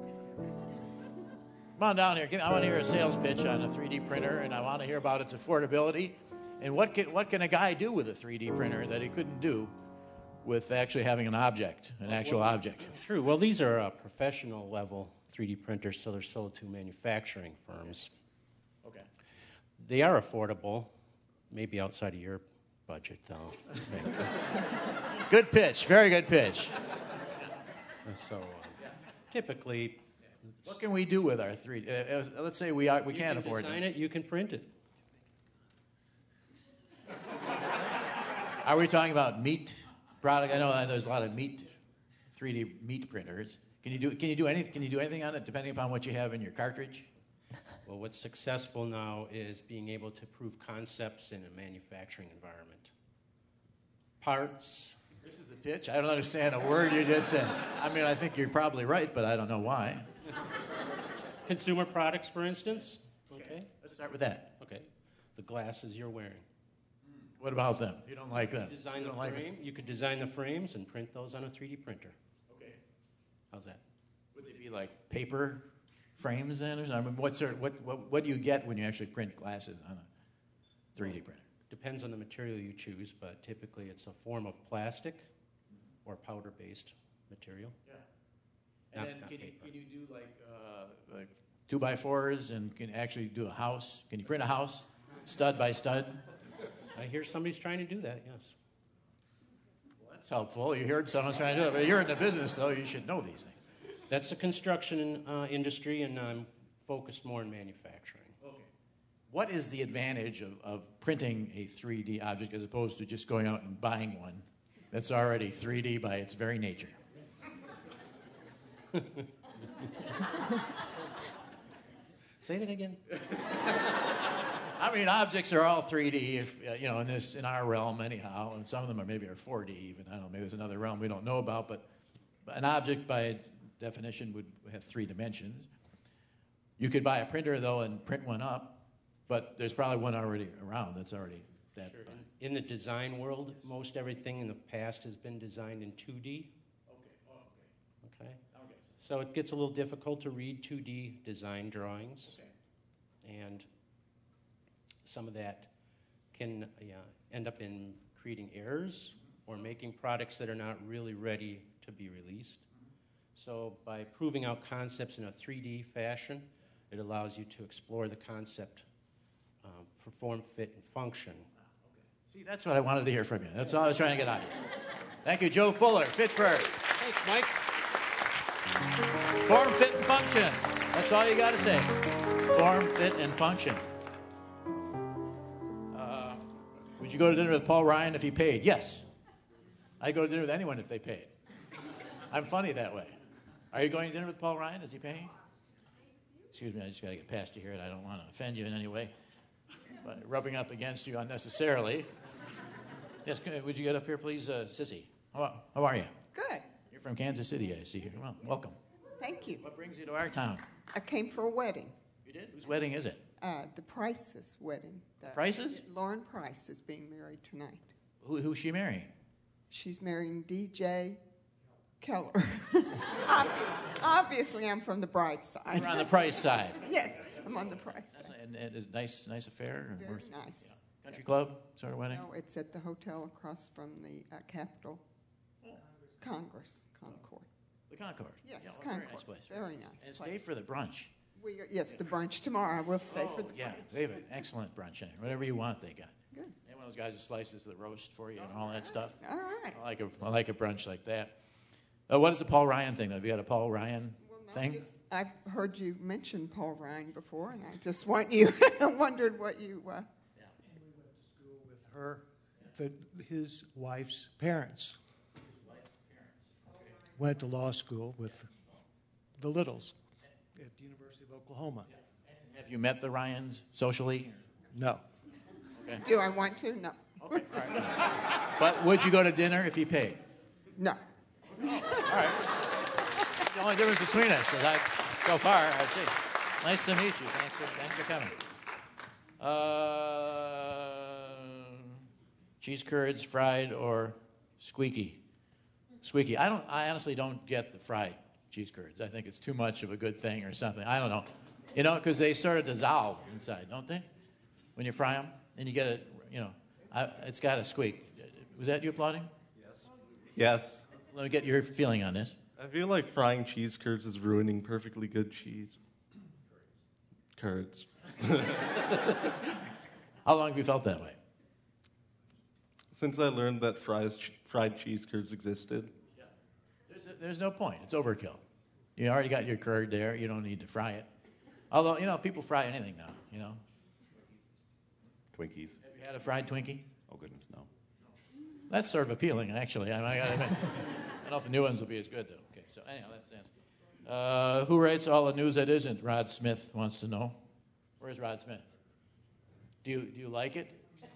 Come on down here. Give, I want to hear a sales pitch on a three D printer, and I want to hear about its affordability. And what can, what can a guy do with a three D printer that he couldn't do with actually having an object, an actual well, object? True. Well, these are uh, professional level three D printers, so they're sold to manufacturing firms. Okay. They are affordable, maybe outside of your budget, though. I think. Good pitch. Very good pitch. So uh, typically, What can we do with our three D? Uh, uh, let's say we are, we you can't can afford design them. it, you can print it. Are we talking about meat product? I know that there's a lot of meat, three D meat printers. Can you do? Can you do anything? Can you do anything on it, depending upon what you have in your cartridge? Well, what's successful now is being able to prove concepts in a manufacturing environment. Parts. This is the pitch. I don't understand a word you just said. I mean, I think you're probably right, but I don't know why. Consumer products, for instance. Okay. Let's start with that. Okay. The glasses you're wearing. What about them? You don't like them? Design You the don't like frame. You could design the frames and print those on a three D printer. Okay. How's that? Would they be like paper frames then, or something? I mean, what sort? What, what what do you get when you actually print glasses on a three D printer? Depends on the material you choose, but typically it's a form of plastic or powder-based material. Yeah. And Not- then not can you paper. can you do like uh, like two by fours and can actually do a house? Can you print a house, stud by stud? I hear somebody's trying to do that, yes. Well, that's helpful. You heard someone's trying to do it, but you're in the business, though. You should know these things. That's the construction uh, industry, and I'm focused more in manufacturing. Okay. What is the advantage of, of printing a three D object as opposed to just going out and buying one that's already three D by its very nature? Say that again. I mean, objects are all three D, if, uh, you know, in this in our realm anyhow, and some of them are maybe are four D even. I don't know, maybe there's another realm we don't know about, but, but an object by definition would have three dimensions. You could buy a printer, though, and print one up, but there's probably one already around that's already that. Sure. In, in the design world, most everything in the past has been designed in two D. Okay. Oh, okay. Okay? Okay. So it gets a little difficult to read two D design drawings. Okay. And some of that can yeah, end up in creating errors or making products that are not really ready to be released. So by proving out concepts in a three D fashion, it allows you to explore the concept um, for form, fit, and function. See, that's what I wanted to hear from you. That's all I was trying to get out of you. Thank you, Joe Fuller, Fitchburg. Thanks, Mike. Form, fit, and function. That's all you got to say. Form, fit, and function. Uh, would you go to dinner with Paul Ryan if he paid? Yes. I'd go to dinner with anyone if they paid. I'm funny that way. Are you going to dinner with Paul Ryan? Is he paying? Excuse me, I just got to get past you here, and I don't want to offend you in any way by rubbing up against you unnecessarily. Yes, would you get up here, please, uh, Sissy? How, how are you? Good. You're from Kansas City, I see here. Well, welcome. Thank you. What brings you to our town? I came for a wedding. You did? Whose wedding is it? Uh, the Price's wedding. The, Price's? Lauren Price is being married tonight. Who, who's she marrying? She's marrying D J Keller. obviously, obviously, I'm from the bride side. You're on the Price side. Yes, I'm on the Price That's, side. and, and it's a nice, nice affair? Very Or- nice. Yeah. Country club sort of wedding? No, it's at the hotel across from the uh, Capitol Congress Concord. The Concord. Yes, yeah, well, Concord. Very nice place. Very nice And place. stay for the brunch. We are, yes, the brunch tomorrow. We'll stay for the Yeah, brunch. they have an excellent brunch in it. Whatever you want, they got. Good. And one of those guys who slices the roast for you and all that stuff. All right. I like a, I like a brunch like that. Uh, what is the Paul Ryan thing? Have you got a Paul Ryan Well, no, thing? just- I've heard you mention Paul Ryan before, and I just want you wondered what you. Uh, with her that his wife's parents went to law school with the Littles at the University of Oklahoma. Have you met the Ryans socially? No. Okay. Do I want to? No. Okay. All right. But would you go to dinner if he paid? No. All right. That's the only difference between us is I, so far, I see. Nice to meet you. Thanks for, thanks for coming. Uh, cheese curds, fried or squeaky? Squeaky. I don't. I honestly don't get the fried cheese curds. I think it's too much of a good thing or something. I don't know. You know, because they sort of dissolve inside, don't they? When you fry them, and you get it. You know, I, it's got to squeak. Was that you applauding? Yes. Yes. Let me get your feeling on this. I feel like frying cheese curds is ruining perfectly good cheese. Curds. How long have you felt that way? Since I learned that fries, fried cheese curds existed. Yeah. There's, a, there's no point. It's overkill. You already got your curd there. You don't need to fry it. Although, you know, people fry anything now, you know. Twinkies. Have you had a fried Twinkie? Oh, goodness, no. That's sort of appealing, actually. I, I, I, I don't know if the new ones will be as good, though. Okay, so anyhow, that's the answer. Uh, who writes all the news that isn't? Rod Smith wants to know. Where's Rod Smith? Do you do you like it?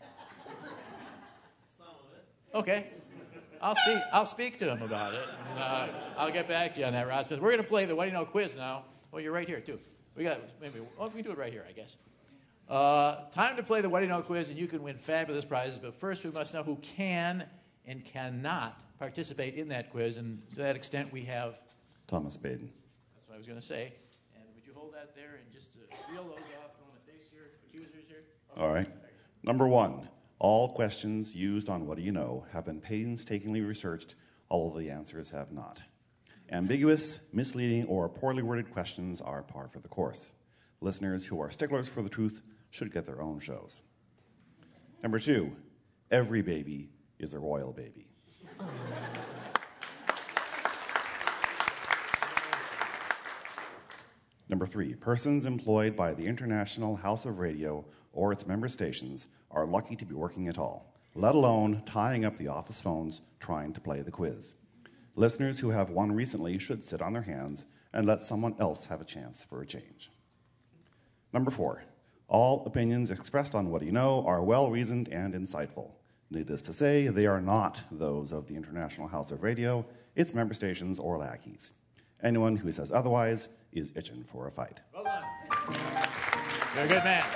Some of it. Okay. I'll speak. I'll speak to him about it. And, uh, I'll get back to you on that, Rod Smith. We're going to play the What Do You Know quiz now. Oh, you're right here too. We got maybe. Oh, we can do it right here, I guess. Uh, time to play the What Do You Know quiz, and you can win fabulous prizes. But first, we must know who can and cannot participate in that quiz. And to that extent, we have Thomas Baden. That's what I was going to say. And would you hold that there and just uh, reel those off? Don't want to face your accusers here. Okay. All right. Number one, all questions used on What Do You Know have been painstakingly researched, although the answers have not. Ambiguous, misleading, or poorly worded questions are par for the course. Listeners who are sticklers for the truth should get their own shows. Number two, every baby is a royal baby. Number three, persons employed by the International House of Radio or its member stations are lucky to be working at all, let alone tying up the office phones trying to play the quiz. Listeners who have won recently should sit on their hands and let someone else have a chance for a change. Number four, all opinions expressed on What Do You Know are well-reasoned and insightful. Needless to say, they are not those of the International House of Radio, its member stations, or lackeys. Anyone who says otherwise is itching for a fight. Well done. You're a good man.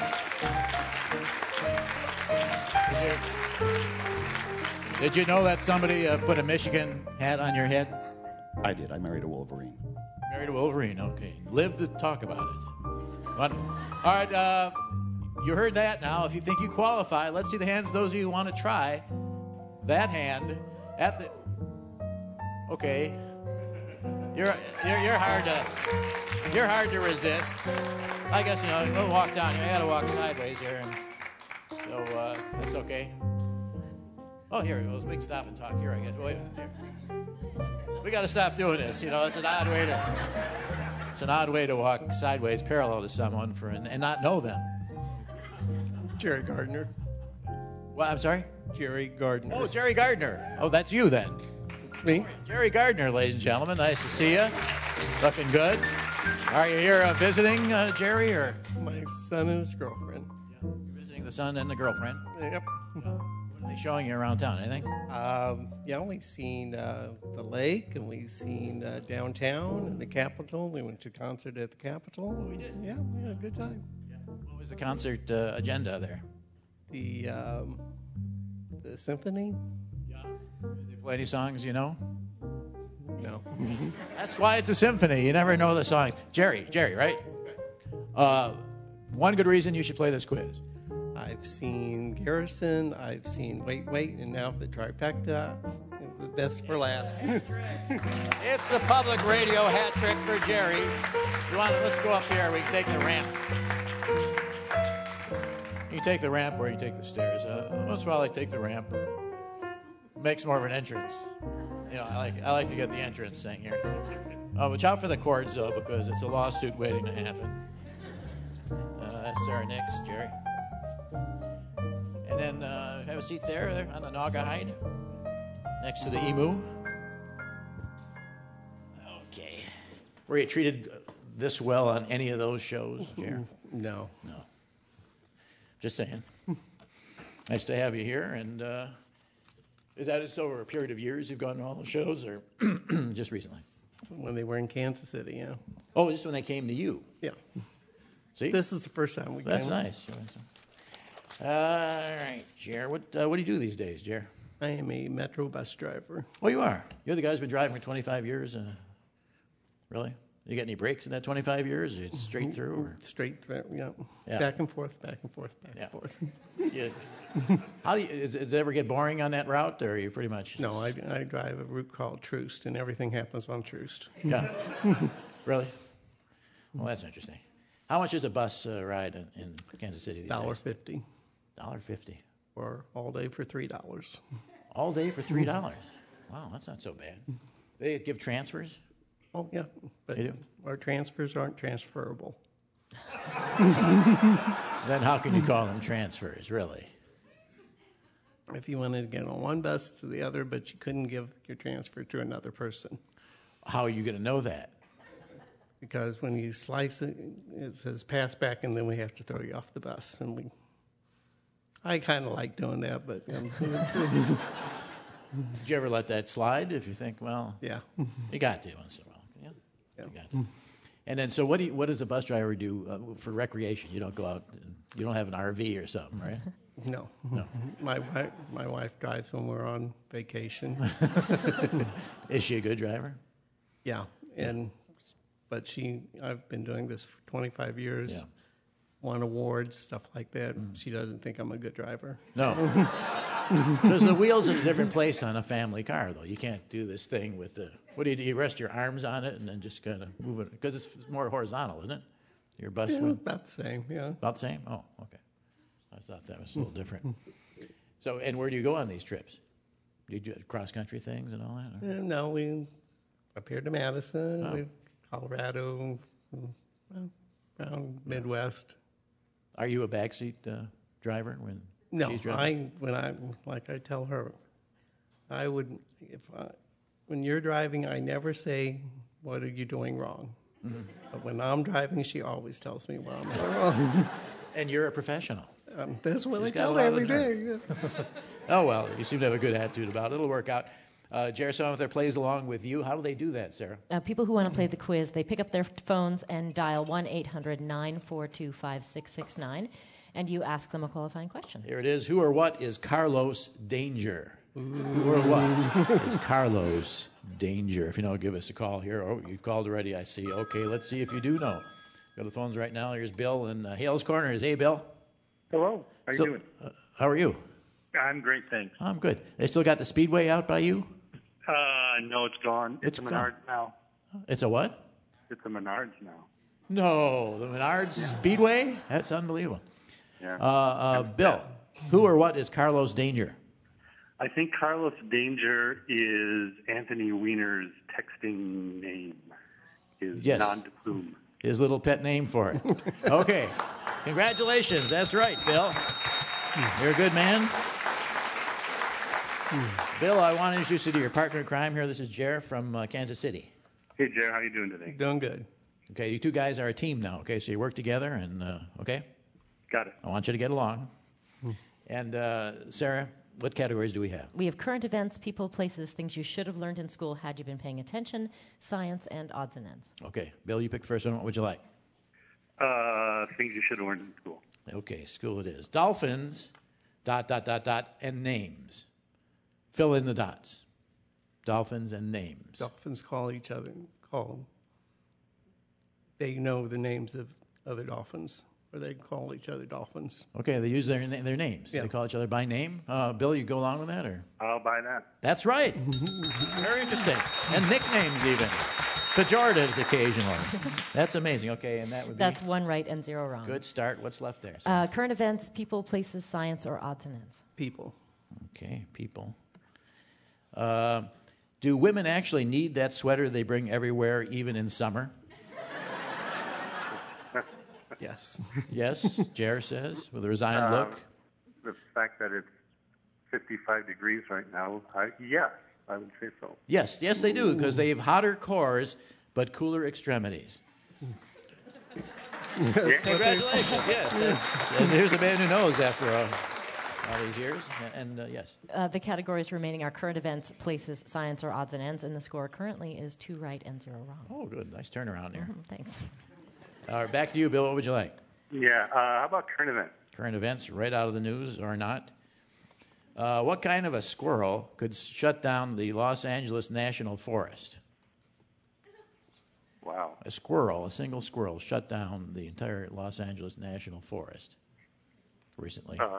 Did you, did you know that somebody uh, put a Michigan hat on your head? I did. I married a Wolverine. Married a Wolverine, okay. Live to talk about it. Wonderful. All right, uh, you heard that now. If you think you qualify, let's see the hands of those of you who want to try. That hand at the... Okay. You're, you're, you're hard to you're hard to resist. I guess, you know, we'll walk down here. I got to walk sideways here. And so uh, that's okay. Oh, here it goes. We can stop and talk here, I guess. Wait, here. We got to stop doing this. You know, it's an odd way to... It's an odd way to walk sideways parallel to someone for and, and not know them. Jerry Gardner. Well, I'm sorry? Jerry Gardner. Oh, Jerry Gardner. Oh, that's you then. It's me. Jerry Gardner, ladies and gentlemen. Nice to see you. Looking good. Are you here uh, visiting, uh, Jerry, or? My son and his girlfriend. Yeah, you're visiting the son and the girlfriend. Yep. What are they showing you around town? Anything? Um, yeah, we've seen uh, the lake, and we've seen uh, downtown and the Capitol. We went to a concert at the Capitol. Oh, we did? Yeah, we had a good time. Yeah. What was the concert uh, agenda there? The um, the symphony? Yeah. Did they play any songs you know? No. That's why it's a symphony. You never know the songs. Jerry, Jerry, right? Uh, one good reason you should play this quiz. I've seen Garrison, I've seen Wait, Wait, and now the trifecta. The best for last. It's a public radio hat trick for Jerry. You want? Let's go up here. We can take the ramp. You take the ramp or you take the stairs. Uh, once in a while, I take the ramp. Makes more of an entrance. You know, I like I like to get the entrance thing here. Uh, watch out for the cords though, because it's a lawsuit waiting to happen. Uh, that's Sarah Nix, Jerry. And then uh, have a seat there, there on the Naugahyde, next to the emu. Okay. Were you treated this well on any of those shows, Jer? No. No. Just saying. Nice to have you here. And uh, is that just over a period of years you've gone to all the shows, or just recently? When they were in Kansas City, yeah. Oh, just when they came to you? Yeah. See? This is the first time we That's came. nice. Uh, all right, Jer. What, uh, what do you do these days, Jer? I am a Metro bus driver. Oh, you are? You're the guy who's been driving for twenty-five years? Uh, really? You got any breaks in that twenty-five years? It's straight through? Or? Straight through, yeah. Yeah. Back and forth, back and forth, back Yeah. and forth. Yeah. How do you, is, does it ever get boring on that route, or are you pretty much? No, I, I drive a route called Troost, and everything happens on Troost. Yeah. Really? Well, that's interesting. How much is a bus uh, ride in, in Kansas City these Dollar days? fifty. Dollar fifty. Or all day for three dollars. All day for three dollars. Wow, that's not so bad. They give transfers? Oh yeah, but They do? our transfers aren't transferable. Then how can you call them transfers, really? If you wanted to get on one bus to the other, but you couldn't give your transfer to another person. How are you going to know that? Because when you slice it, it says pass back, and then we have to throw you off the bus. And we, I kind of like doing that, but um, Did you ever let that slide if you think, well, yeah, you got to once in a while. Yeah, yeah. you got to. And then, so what do you, what does a bus driver do uh, for recreation? You don't go out, and, you don't have an R V or something, right? No, No. My wife, my wife drives when we're on vacation. Is she a good driver? Yeah, and but she, I've been doing this for twenty-five years. Yeah. Won awards, stuff like that. She doesn't think I'm a good driver. No. Because the wheel's in a different place on a family car, though. You can't do this thing with the, what do you do? You rest your arms on it and then just kind of move it, because it's more horizontal, isn't it? Your bus Yeah, wheel? about the same, yeah. About the same? Oh, okay. I thought that was a little different. So, and where do you go on these trips? Do you do cross-country things and all that? or- Uh, no, we up here to Madison, Oh. we Colorado, well, around Midwest. Are you a backseat uh, driver when No, she's driving? I when I like I tell her, I would if I, when you're driving, I never say what are you doing wrong. Mm-hmm. But when I'm driving, she always tells me what I'm doing wrong. And you're a professional. Um, that's what She's I got a tell lot her of every nerve. day. Yeah. Oh, well, you seem to have a good attitude about it. It'll work out. Uh, Jerry Sonather plays along with you. How do they do that, Sarah? Uh, people who want to play the quiz, they pick up their phones and dial one eight hundred nine four two five six six nine, and you ask them a qualifying question. Here it is. Who or what is Carlos Danger? Who or what is Carlos Danger? If you know, give us a call here. Oh, you've called already, I see. Okay, let's see if you do know. Go to the phones right now. Here's Bill in uh, Hales Corners. Hey, Bill. Hello. How you So- doing? Uh, how are you? I'm great, thanks. I'm good. They still got the Speedway out by you? Uh, no, it's gone. It's, It's a gone. Menards now. It's a what? It's a Menards now. No, the Menards Speedway? That's unbelievable. Yeah. Uh, uh, Bill, who or what is Carlos Danger? I think Carlos Danger is Anthony Weiner's texting name. His Yes. non de plume. His little pet name for it. Okay. Congratulations. That's right, Bill. You're a good man. Bill, I want to introduce you to your partner in crime here. This is Jer from uh, Kansas City. Hey, Jer, how you doing today? Doing good. Okay, you two guys are a team now, okay? So you work together, and, uh, okay? Got it. I want you to get along. And, uh, Sarah, what categories do we have? We have current events, people, places, things you should have learned in school had you been paying attention, science, and odds and ends. Okay, Bill, you pick the first one. What would you like? Uh, things you should have learned in school. Okay, school it is. Dolphins, dot, dot, dot, dot, and names. Fill in the dots. Dolphins and names. Dolphins call each other, call, they know the names of other dolphins, or they call each other dolphins. Okay, they use their their names. Yeah. They call each other by name. Uh, Bill, you go along with that, or? I'll buy that. That's right. Very interesting. And nicknames even. Pejoratives occasionally. That's amazing. Okay, and that would be That's one right and zero wrong. good start. What's left there? Uh, current events, people, places, science, or odds and ends. People. Okay, people. Uh, do women actually need that sweater they bring everywhere, even in summer? Yes. Yes, Jer says, with a resigned Um, look. the fact that it's fifty-five degrees right now, I, yes, I would say so. Yes, yes, they do, because they have hotter cores but cooler extremities. Congratulations, yes. That's, and here's a man who knows after all, all these years. And uh, yes. Uh, the categories remaining are current events, places, science, or odds and ends, and the score currently is two right and zero wrong. Oh, good. Nice turnaround there. Mm-hmm, thanks. All right, back to you, Bill. What would you like? Yeah, uh, how about current events? Current events, right out of the news or not. Uh, what kind of a squirrel could shut down the Los Angeles National Forest? Wow. A squirrel, a single squirrel, shut down the entire Los Angeles National Forest recently. Uh,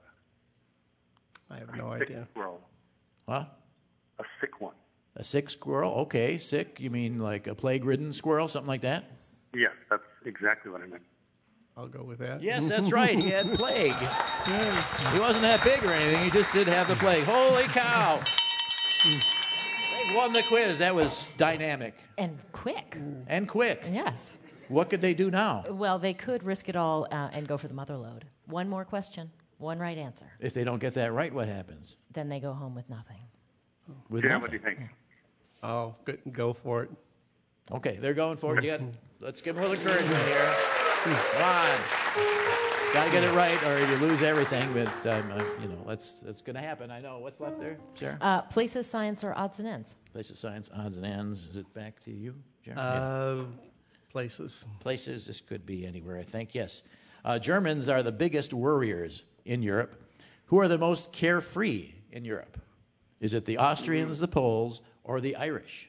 I have no sick idea. Squirrel. Huh? A sick one. A sick squirrel? Okay, sick. You mean like a plague-ridden squirrel, something like that? Yes, that's exactly what I meant. I'll go with that. Yes, that's right. He had plague. He wasn't that big or anything. He just did have the plague. Holy cow! They won the quiz. That was dynamic. And quick. And quick. Yes. What could they do now? Well, they could risk it all uh, and go for the mother load. One more question, one right answer. If they don't get that right, what happens? Then they go home with nothing. With Jim, nothing. what do you think? Oh, good, go for it. Okay, they're going for it. You got, let's give them a little encouragement here. Come on. Got to get it right or you lose everything. But, um, uh, you know, that's, that's going to happen. I know. What's left there, Sarah? Uh, places, science, or odds and ends? Places, science, odds and ends. Is it back to you, Jeremy? Uh, places. Places. This could be anywhere, I think. Yes. Uh, Germans are the biggest worriers in Europe. Who are the most carefree in Europe? Is it the Austrians, the Poles, or the Irish?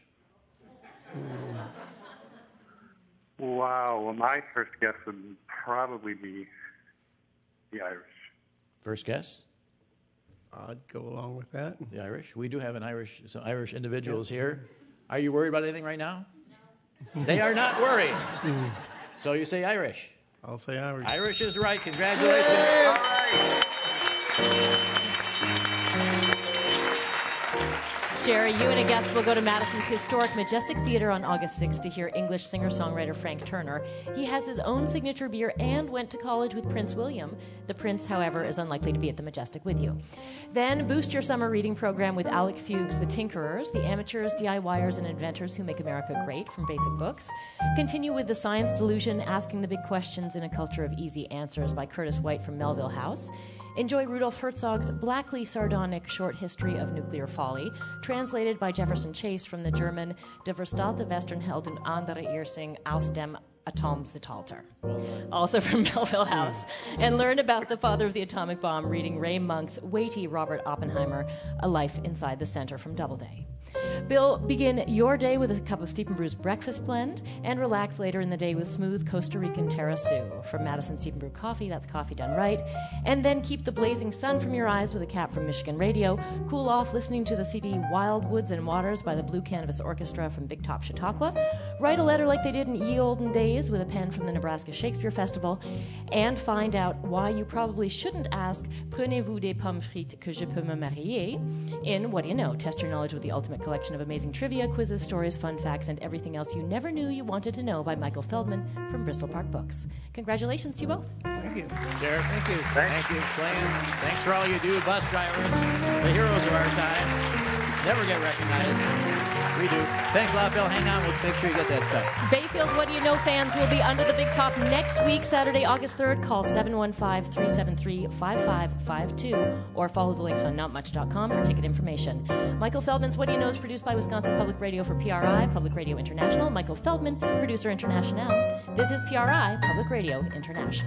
Wow. Well, my first guess would probably be the Irish. First guess? I'd go along with that. The Irish. We do have an Irish, some Irish individuals here. Are you worried about anything right now? They are not worried. So you say Irish. I'll say Irish. Irish is right. Congratulations. All right. Jerry, you and a guest will go to Madison's historic Majestic Theater on August sixth to hear English singer-songwriter Frank Turner. He has his own signature beer and went to college with Prince William. The Prince, however, is unlikely to be at the Majestic with you. Then boost your summer reading program with Alec Fugue's The Tinkerers, the amateurs, DIYers, and inventors who make America great from basic books. Continue with The Science Delusion, asking the big questions in a culture of easy answers by Curtis White from Melville House. Enjoy Rudolf Herzog's blackly sardonic short history of nuclear folly, translated by Jefferson Chase from the German Der Verstalte Westernhelden andere Irsing aus dem Atomzeitalter, also from Melville House, and learn about the father of the atomic bomb reading Ray Monk's weighty Robert Oppenheimer, A Life Inside the Center from Doubleday. Bill, begin your day with a cup of Steep and Brew's breakfast blend and relax later in the day with smooth Costa Rican Terrasu from Madison Steep and Brew Coffee. That's coffee done right. And then keep the blazing sun from your eyes with a cap from Michigan Radio. Cool off listening to the C D Wild Woods and Waters by the Blue Canvas Orchestra from Big Top Chautauqua. Write a letter like they did in ye olden days with a pen from the Nebraska Shakespeare Festival. And find out why you probably shouldn't ask Prenez-vous des pommes frites que je peux me marier in What Do You Know? Test your knowledge with the ultimate collection of amazing trivia, quizzes, stories, fun facts, and everything else you never knew you wanted to know by Michael Feldman from Bristol Park Books. Congratulations to you both. Thank you. Derek, Thank you. thank you. Glenn, thanks for all you do. Bus drivers, the heroes of our time. Never get recognized. We do. Thanks a lot, Bill. Hang on. We'll make sure you get that stuff. Bayfield What Do You Know fans will be under the big top next week, Saturday, August third. Call seven one five, three seven three, five five five two or follow the links on not much dot com for ticket information. Michael Feldman's What Do You Know is produced by Wisconsin Public Radio for P R I, Public Radio International. Michael Feldman, producer international. This is P R I, Public Radio International.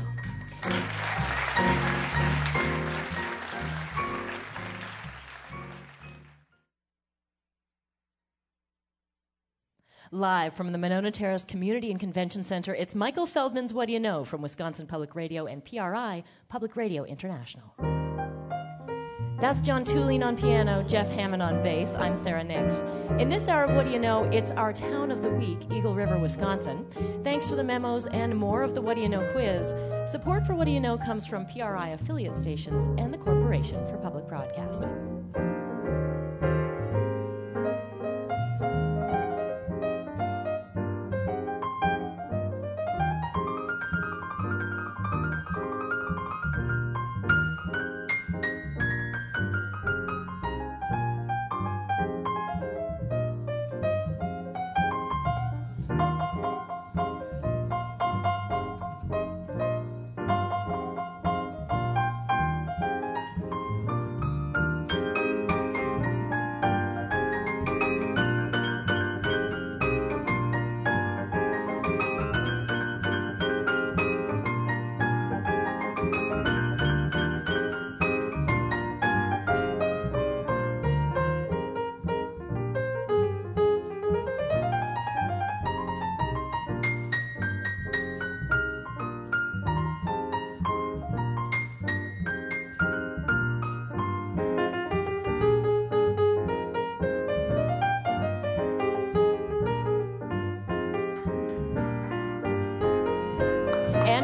Live from the Monona Terrace Community and Convention Center, it's Michael Feldman's What Do You Know from Wisconsin Public Radio and P R I, Public Radio International. That's John Tulane on piano, Jeff Hammond on bass. I'm Sarah Nix. In this hour of What Do You Know, it's our town of the week, Eagle River, Wisconsin. Thanks for the memos and more of the What Do You Know quiz. Support for What Do You Know comes from P R I affiliate stations and the Corporation for Public Broadcasting.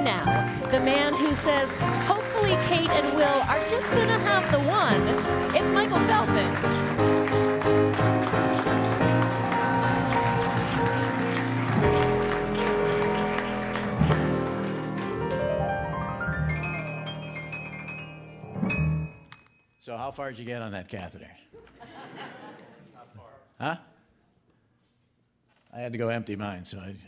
And now, the man who says, hopefully Kate and Will are just going to have the one, it's Michael Feldman. So how far did you get on that catheter? Not far. Huh? I had to go empty mine, so I...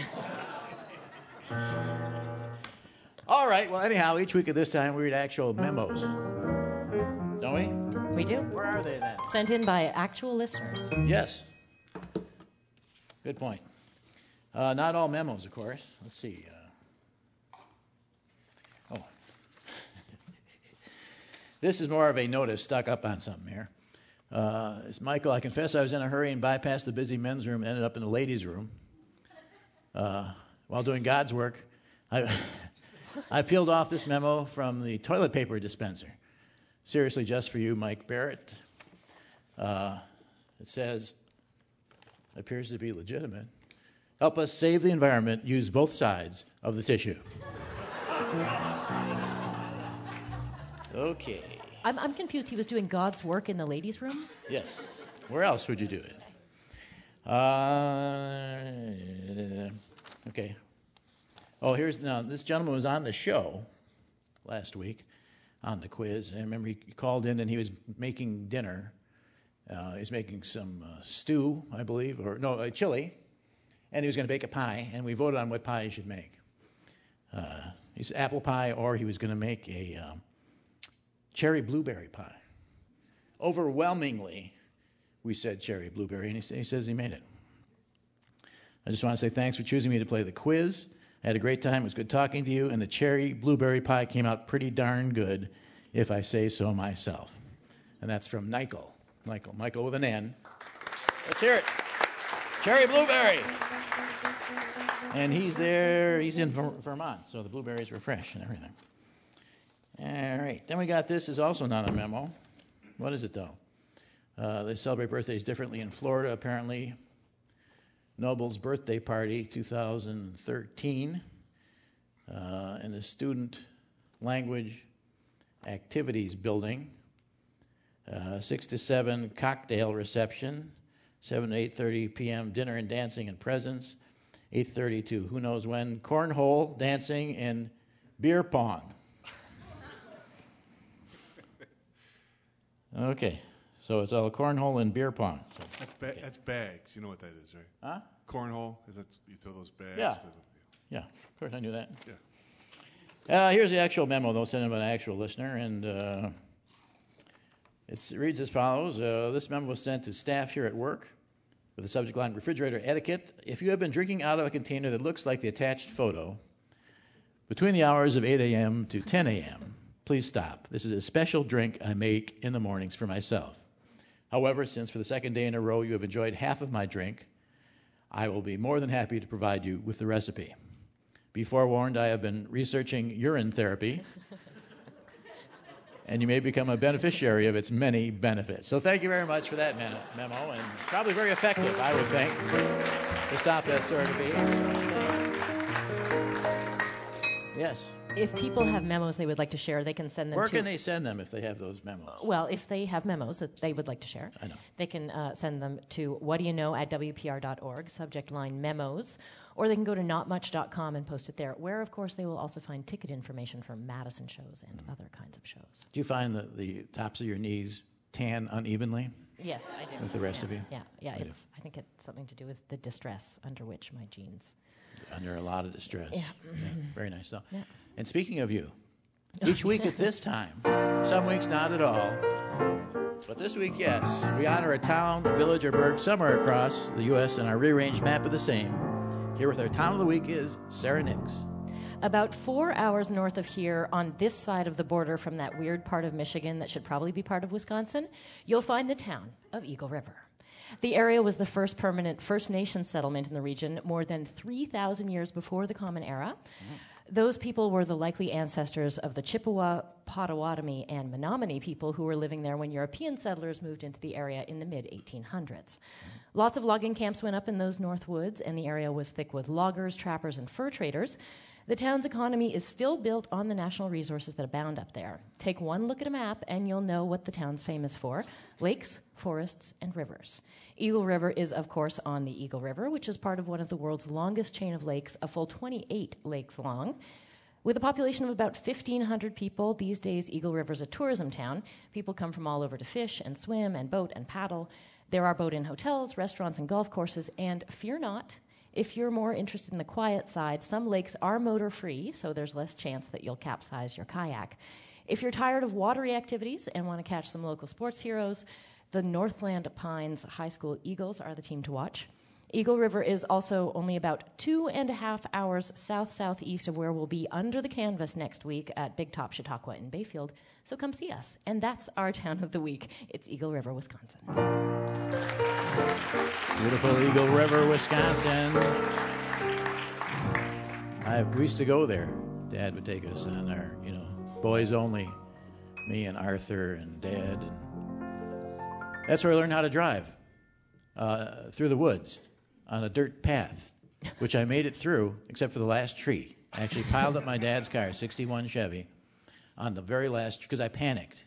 All right, well, anyhow, each week at this time, we read actual memos. Don't we? We do. Where are they then? Sent in by actual listeners. Yes. Good point. Uh, not all memos, of course. Let's see. Uh, oh. This is more of a notice stuck up on something here. Uh, it's Michael, I confess I was in a hurry and bypassed the busy men's room and ended up in the ladies' room. Uh, while doing God's work, I, I peeled off this memo from the toilet paper dispenser. Seriously, just for you, Mike Barrett. Uh, it says, appears to be legitimate. Help us save the environment. Use both sides of the tissue. Okay. I'm, I'm confused. He was doing God's work in the ladies' room? Yes. Where else would you do it? Uh, okay. Oh, here's now. This gentleman was on the show last week on the quiz. I remember he called in and he was making dinner. Uh, he's making some uh, stew, I believe, or no, uh, chili, and he was going to bake a pie. And we voted on what pie he should make. Uh, he's apple pie, or he was going to make a um, cherry blueberry pie. Overwhelmingly, we said cherry blueberry, and he, he says he made it. I just want to say thanks for choosing me to play the quiz. I had a great time. It was good talking to you, and the cherry blueberry pie came out pretty darn good, if I say so myself. And that's from Michael. Michael. Michael with an N. Let's hear it. Cherry blueberry. And he's there. He's in Ver- Vermont, so the blueberries were fresh and everything. All right. Then we got this is also not a memo. What is it, though? Uh, they celebrate birthdays differently in Florida, apparently. Noble's birthday party, two thousand thirteen, uh, in the Student Language Activities Building. Uh, six to seven cocktail reception. seven to eight thirty p.m. dinner and dancing and presents. eight thirty to who knows when, cornhole, dancing, and beer pong. Okay. So it's all cornhole and beer pong. So, that's, ba- okay. That's bags. You know what that is, right? Huh? Cornhole? Is that you throw those bags? Yeah. To the, yeah. Of course, I knew that. Yeah. Uh, here's the actual memo, though, sent in by an actual listener, and uh, it's, it reads as follows. Uh, this memo was sent to staff here at work with the subject line, refrigerator etiquette. If you have been drinking out of a container that looks like the attached photo between the hours of eight a.m. to ten a.m., please stop. This is a special drink I make in the mornings for myself. However, since for the second day in a row you have enjoyed half of my drink, I will be more than happy to provide you with the recipe. Be forewarned, I have been researching urine therapy, and you may become a beneficiary of its many benefits. So thank you very much for that memo, and probably very effective, I would think, to stop that sort of behavior. Yes. If people have memos they would like to share, they can send them Where to... Where can they send them if they have those memos? Well, if they have memos that they would like to share, I know. They can uh, send them to what do you know at W P R dot org, subject line memos, or they can go to not much dot com and post it there, where, of course, they will also find ticket information for Madison shows and mm. other kinds of shows. Do you find that the tops of your knees tan unevenly? Yes, I do. With the rest yeah. of you? Yeah, yeah. I It's. do. I think it's something to do with the distress under which my jeans... Under a lot of distress. Yeah. yeah. Very nice, though. Yeah. And speaking of you, each week at this time, some weeks not at all, but this week, yes, we honor a town, a village, or burg somewhere across the U S, and our rearranged map of the same. Here with our town of the week is Sarah Nix. About four hours north of here, on this side of the border from that weird part of Michigan that should probably be part of Wisconsin, you'll find the town of Eagle River. The area was the first permanent First Nation settlement in the region more than three thousand years before the Common Era. Mm. Those people were the likely ancestors of the Chippewa, Potawatomi, and Menominee people who were living there when European settlers moved into the area in the mid eighteen hundreds. Mm. Lots of logging camps went up in those north woods, and the area was thick with loggers, trappers, and fur traders. The town's economy is still built on the natural resources that abound up there. Take one look at a map and you'll know what the town's famous for: lakes, forests, and rivers. Eagle River is, of course, on the Eagle River, which is part of one of the world's longest chain of lakes, a full twenty-eight lakes long. With a population of about fifteen hundred people, these days Eagle River is a tourism town. People come from all over to fish and swim and boat and paddle. There are boat-in hotels, restaurants, and golf courses, and fear not, if you're more interested in the quiet side, some lakes are motor-free, so there's less chance that you'll capsize your kayak. If you're tired of watery activities and want to catch some local sports heroes, the Northland Pines High School Eagles are the team to watch. Eagle River is also only about two and a half hours south-southeast of where we'll be under the canvas next week at Big Top Chautauqua in Bayfield, so come see us. And that's our town of the week. It's Eagle River, Wisconsin. Beautiful Eagle River, Wisconsin. I we used to go there. Dad would take us on our, you know, boys only, me and Arthur and Dad. And that's where I learned how to drive, uh, through the woods on a dirt path, which I made it through, except for the last tree. I actually piled up my dad's car, sixty-one Chevy, on the very last, because I panicked.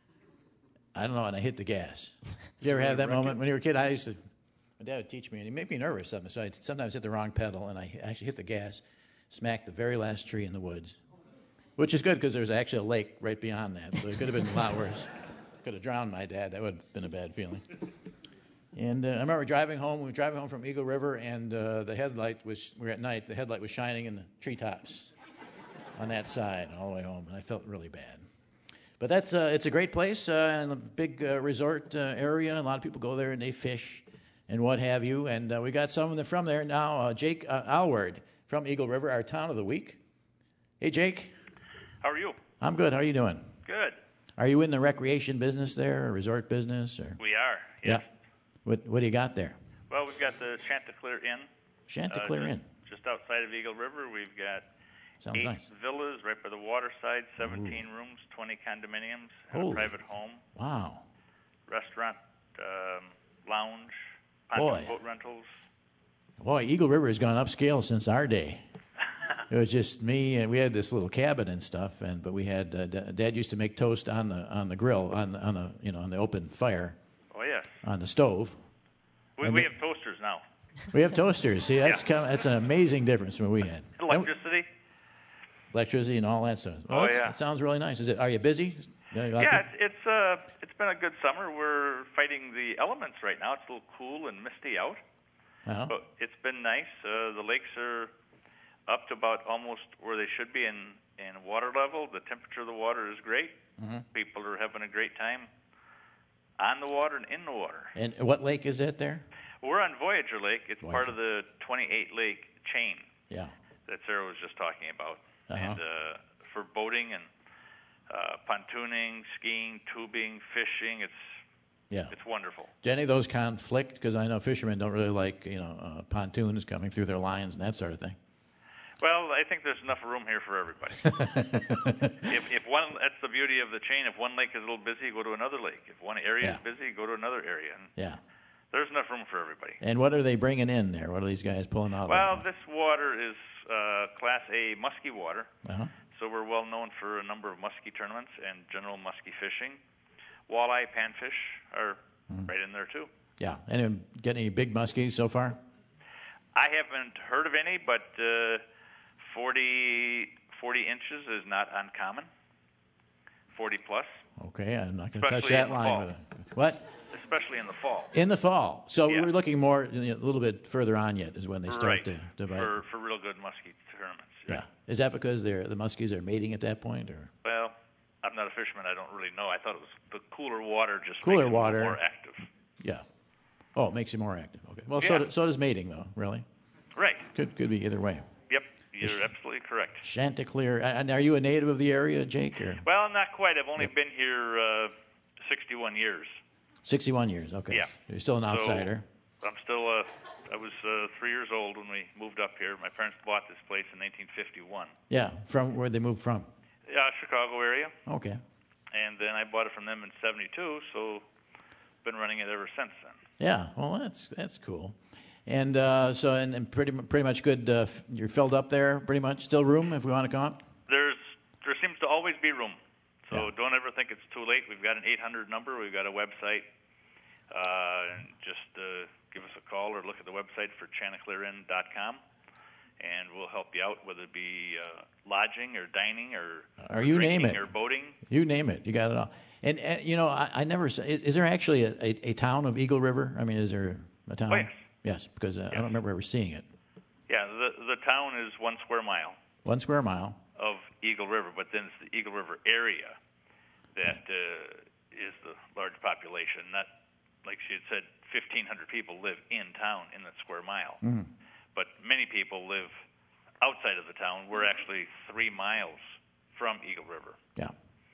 I don't know, and I hit the gas. Did you ever have that moment when you were a kid? I used to, my dad would teach me, and he'd make me nervous something, so I'd sometimes hit the wrong pedal, and I actually hit the gas, smacked the very last tree in the woods, which is good because there's actually a lake right beyond that, so it could have been a lot worse. Could have drowned my dad. That would have been a bad feeling. And uh, I remember driving home. We were driving home from Eagle River, and uh, the headlight was, we were at night, the headlight was shining in the treetops on that side all the way home, and I felt really bad. But that's uh, it's a great place uh, and a big uh, resort uh, area. A lot of people go there, and they fish and what have you. And uh, we got some of them from there now. Uh, Jake uh, Alward from Eagle River, our town of the week. Hey, Jake. How are you? I'm good. How are you doing? Good. Are you in the recreation business there, or resort business? Or? We are, yes. Yeah. What What do you got there? Well, we've got the Chanticleer Inn. Chanticleer uh, Inn. Just, just outside of Eagle River. We've got Sounds eight nice. villas right by the waterside, seventeen Ooh. rooms, twenty condominiums, and Holy. a private home. Wow. Restaurant, um, lounge, Boy. pontoon boat rentals. Boy, Eagle River has gone upscale since our day. It was just me, and we had this little cabin and stuff. And but we had uh, D- Dad used to make toast on the on the grill on the, on the you know on the open fire. Oh yes. On the stove. We, And we the- have toasters now. We have toasters. See, that's Yeah. kind of, that's an amazing difference from what we had. Electricity. Electricity and all that stuff. Well, Oh, that's- yeah. That sounds really nice. Is it? Are you busy? Yeah, you got Yeah, people- it's it's uh it's been a good summer. We're fighting the elements right now. It's a little cool and misty out, Uh-huh. but it's been nice. Uh, the lakes are up to about almost where they should be in in water level. The temperature of the water is great. Mhm. People are having a great time on the water and in the water. And what lake is that there? We're on Voyager Lake. It's Voyager. part of the twenty-eight lake chain Yeah. that Sarah was just talking about. Uh-huh. And uh, for boating and uh, pontooning, skiing, tubing, fishing, it's Yeah. it's wonderful. Do any of those conflict? Because I know fishermen don't really like you know uh, pontoons coming through their lines and that sort of thing. Well, I think there's enough room here for everybody. if, if one, that's the beauty of the chain. If one lake is a little busy, go to another lake. If one area is Yeah. busy, go to another area. And Yeah. there's enough room for everybody. And what are they bringing in there? What are these guys pulling out? Well, this water is uh, Class A muskie water. Uh-huh. So we're well known for a number of muskie tournaments and general muskie fishing. Walleye, panfish are Mm-hmm. right in there too. Yeah. Any get any big muskies so far? I haven't heard of any, but uh, forty, forty inches is not uncommon. forty plus, Okay, I'm not going to touch Especially that in the line fall. with it. What? especially in the fall. In the fall. So Yeah. we're looking more you know, a little bit further on yet is when they start right. to, to bite. for for real good muskie tournaments. Yeah. Is that because they're the muskies are mating at that point, or Well, I'm not a fisherman. I don't really know. I thought it was the cooler water just Cooler makes it water. more active. yeah? Oh, it makes you more active. Okay. Well, so Yeah. do, so does mating though. Really. Right. Could could be either way. Yep. You're absolutely correct. Chanticleer. And are you a native of the area, Jake? Or Well, not quite. I've only been here uh, sixty-one years. sixty-one years. Okay. Yeah. So you're still an So, outsider. I'm still. Uh, I was uh, three years old when we moved up here. My parents bought this place in nineteen fifty-one. Yeah. From where they moved from. Yeah, Chicago area. Okay. And then I bought it from them in seventy-two. So been running it ever since then. Yeah. Well, that's that's cool. And uh, so, and, and pretty mu- pretty much good. Uh, f- you're filled up there, pretty much. Still room if we want to come up. There's there seems to always be room, so don't ever think it's too late. We've got an eight hundred number. We've got a website. Uh, and just uh, give us a call or look at the website for chanticleer inn dot com, and we'll help you out, whether it be uh, lodging or dining or, Or or you name drinking it. or boating. You name it. You got it all. And, and you know, I, I never. s- Is there actually a, a, a town of Eagle River? I mean, is there a town? Oh, yes. Yes, because uh, I don't remember ever seeing it. Yeah, the the town is one square mile One square mile. of Eagle River, but then it's the Eagle River area that uh, is the large population. Not like she had said, fifteen hundred people live in town in that square mile, Mhm. but many people live outside of the town. We're actually three miles from Eagle River. Yeah.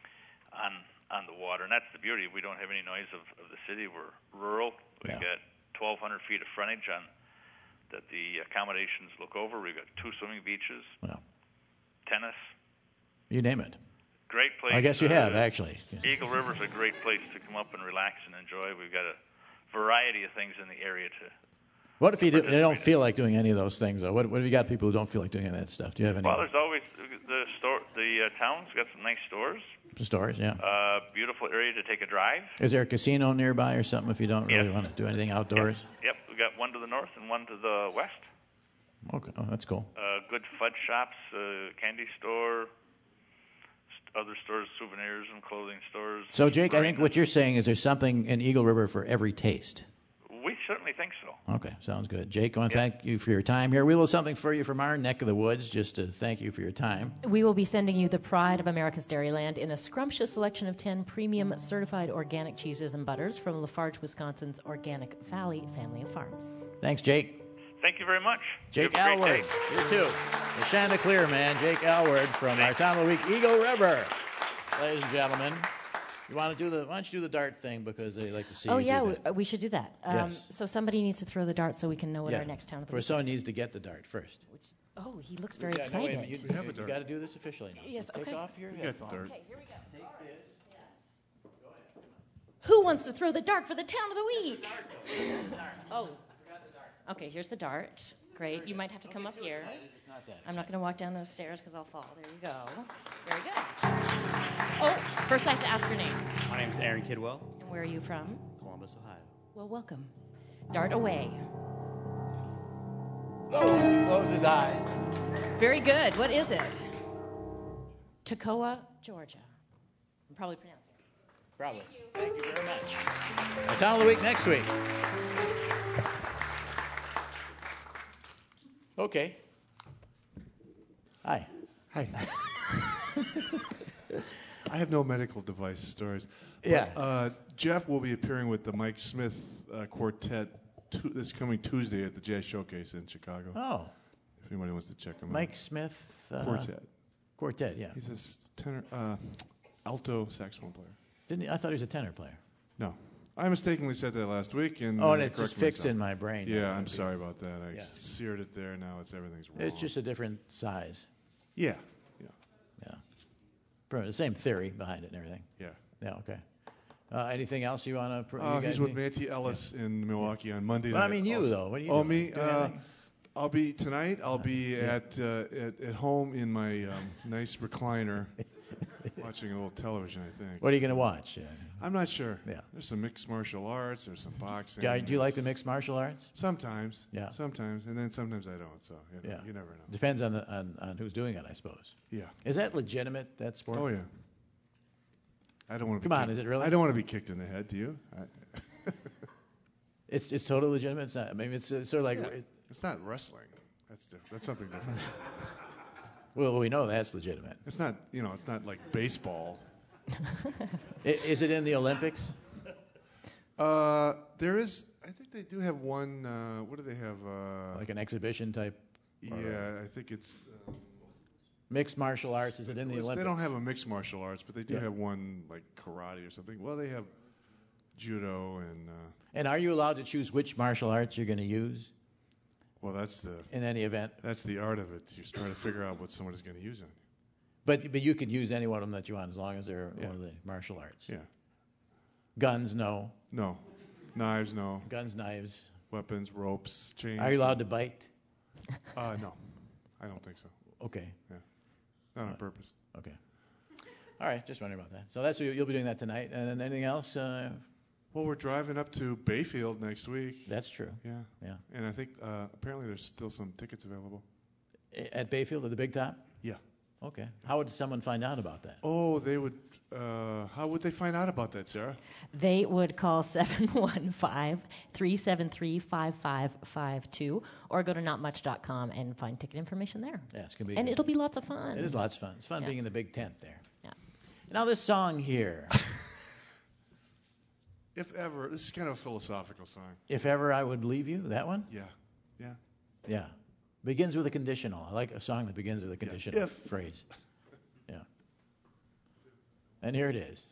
On on the water, and that's the beauty. We don't have any noise of, of the city. We're rural. We've Yeah. got twelve hundred feet of frontage on that the accommodations look over. We've got two swimming beaches, Yeah. tennis. You name it. Great place. I guess you uh, have, actually. Eagle River's a great place to come up and relax and enjoy. We've got a variety of things in the area to. What if you, do, you don't feel like doing any of those things, though? What, what have you got people who don't feel like doing any of that stuff? Do you have any Well, there's always the store. The uh, town's got some nice stores. stores? Yeah. Uh, beautiful area to take a drive. Is there a casino nearby or something if you don't really Yes. want to do anything outdoors? Yep, we got one to the north and one to the west. Okay. Oh, that's cool. Uh, good fudge shops, uh, candy store, st- other stores, souvenirs and clothing stores. So, Jake, I think what you're saying is there's something in Eagle River for every taste. We certainly think so. Okay, sounds good. Jake, I want to thank you for your time here. We will have something for you from our neck of the woods just to thank you for your time. We will be sending you the pride of America's Dairyland in a scrumptious selection of ten premium certified organic cheeses and butters from Lafarge, Wisconsin's Organic Valley family of farms. Thanks, Jake. Thank you very much. Jake You have a great Alward. day. You too. The Chanticleer man, Jake Alward from our Town of the Week, Eagle River. Ladies and gentlemen, you want to do the? Why don't you do the dart thing because they like to see Oh, you yeah, do we, that. uh, we should do that. Um, Yes. So somebody needs to throw the dart so we can know what Yeah. our next town of the For week someone is. needs to get the dart first. Oh, he looks very Yeah, no, excited. wait a minute. You, We have a you dart. got to do this officially now. Yes, Take okay. off your We got the headphones. dart. Okay, here we go. Who wants to throw the dart for the town of the week? Oh. Okay, here's the dart. Great. You might have to come up here. I'm not going to walk down those stairs because I'll fall. There you go. Very good. Oh, first I have to ask your name. My name's Aaron Kidwell, And where are you from? Columbus, Ohio. Well, welcome. Dart away. Oh, close his eyes. Very good. What is it? Toccoa, Georgia. I'm probably pronouncing it. Probably. Thank you very much. Our Town of the Week next week. Okay. Hi. Hi. I have no medical device stories. But, Yeah. Uh, Jeff will be appearing with the Mike Smith uh, Quartet tu- this coming Tuesday at the Jazz Showcase in Chicago. Oh. If anybody wants to check him Mike out. Smith. Uh, Quartet. Quartet, yeah. He's a s- tenor, uh, alto saxophone player. Didn't he? I thought he was a tenor player. No. I mistakenly said that last week. And, Oh, uh, and it's just corrected fixed myself. in my brain. Yeah, That I'm would be- sorry about that. I Yeah. seared it there. Now it's everything's wrong. It's just a different size. Yeah. Yeah. Yeah. Pretty- The same theory behind it and everything. Yeah. Yeah, okay. Uh, anything else you want to... Uh, he's with Manti Ellis in Milwaukee on Monday Well, I night. mean you, also. though. What are you Oh, doing? me? Doing Uh, anything? I'll be tonight. I'll be Yeah. at, uh, at at home in my um, nice recliner, watching a little television. I think. What are you going to watch? Yeah. I'm not sure. Yeah. There's some mixed martial arts. There's some boxing. Yeah, do you like the there's- mixed martial arts? Sometimes. Yeah. Sometimes, and then sometimes I don't. So you, know, Yeah. you never know. Depends on, the, on on who's doing it, I suppose. Yeah. Is that legitimate, that sport? Oh yeah. I don't want to. Come be on, kicked, is it really? I don't want to be kicked in the head. Do you? I, It's it's totally legitimate. It's not. I mean, it's uh, sort of like. Yeah. it- It's not wrestling. That's different. That's something different. well, we know that's legitimate. It's not. You know. It's not like baseball. I, is it in the Olympics? Uh, there is. I think they do have one. Uh, what do they have? Uh, Like an exhibition type? or, uh, yeah, I think it's. Um, Mixed martial arts. Is it in the well, Olympics? they don't have a mixed martial arts, but they do Yeah. have one like karate or something. Well, they have judo and. Uh, And are you allowed to choose which martial arts you're going to use well, that's the. in any event? That's the art of it. You're trying to figure out what somebody's going to use on you. But but you could use any one of them that you want as long as they're Yeah. one of the martial arts. Yeah. Guns, no. No. Knives, no. Guns, knives. weapons, ropes, chains. Are you allowed to bite? Uh, no, I don't think so. Okay. Yeah, not on purpose. Okay. All right, just wondering about that. So that's what you'll be doing that tonight. And then anything else? Uh, Well, we're driving up to Bayfield next week. That's true. Yeah. Yeah. And I think uh, apparently there's still some tickets available. At Bayfield, at the Big Top? Yeah. Okay. How would someone find out about that? Oh, they would. Uh, how would they find out about that, Sarah? They would call seven one five, three seven three, five five five two or go to not much dot com and find ticket information there. Yeah, it's going to be And good. it'll be lots of fun. It is lots of fun. It's fun Yeah. being in the big tent there. Yeah. Now this song here. If ever, this is kind of a philosophical song. If ever I would leave you, that one? Yeah. Yeah. Yeah. Begins with a conditional. I like a song that begins with a conditional If. phrase. Yeah. And here it is.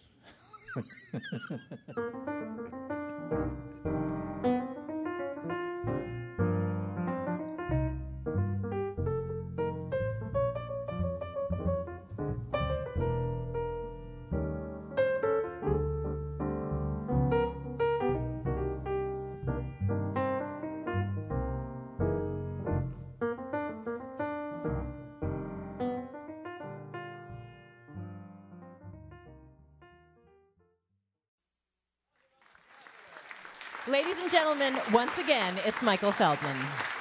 Ladies and gentlemen, once again, it's Michael Feldman.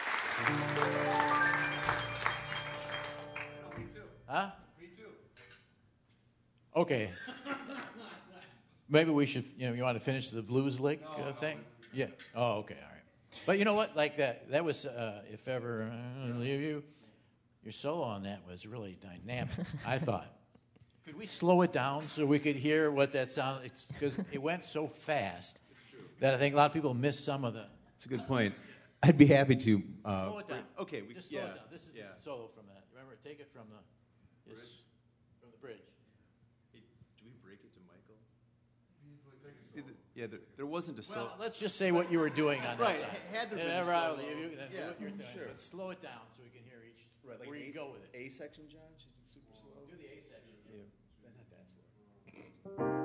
Huh? Me too. Okay. Maybe we should, you know, you want to finish the blues lick uh, thing? Yeah. Oh, okay, all right. But you know what? Like that, that was, uh, if ever I leave you, your solo on that was really dynamic, I thought. Could we slow it down so we could hear what that sound, because it went so fast that I think a lot of people missed some of the. That's a good point. I'd be happy to. Uh, Slow it down. Okay, we, Just slow yeah, it down. This is yeah. the solo from that. Remember, take it from the, yes, from the bridge. Hey, do we break it to Michael? Yeah, there, there wasn't a solo. Well, let's just say what you were doing on Right, that side. had there been a Whenever I solo. leave you, then Yeah, do what you're doing. sure. But slow it down so we can hear each, Right, like where you A- go with it. A section, John? She's super slow. Do the A section. Yeah, but not that slow.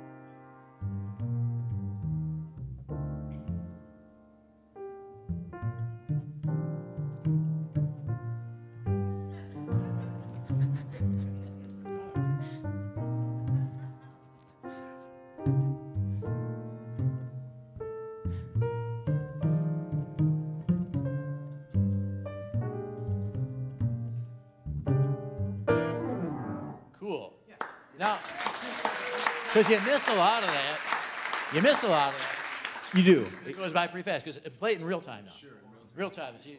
Cool. Now, because you miss a lot of that. You miss a lot of that. You do. It goes by pretty fast because play it in real time now. Sure, in real time. Real time. See, see.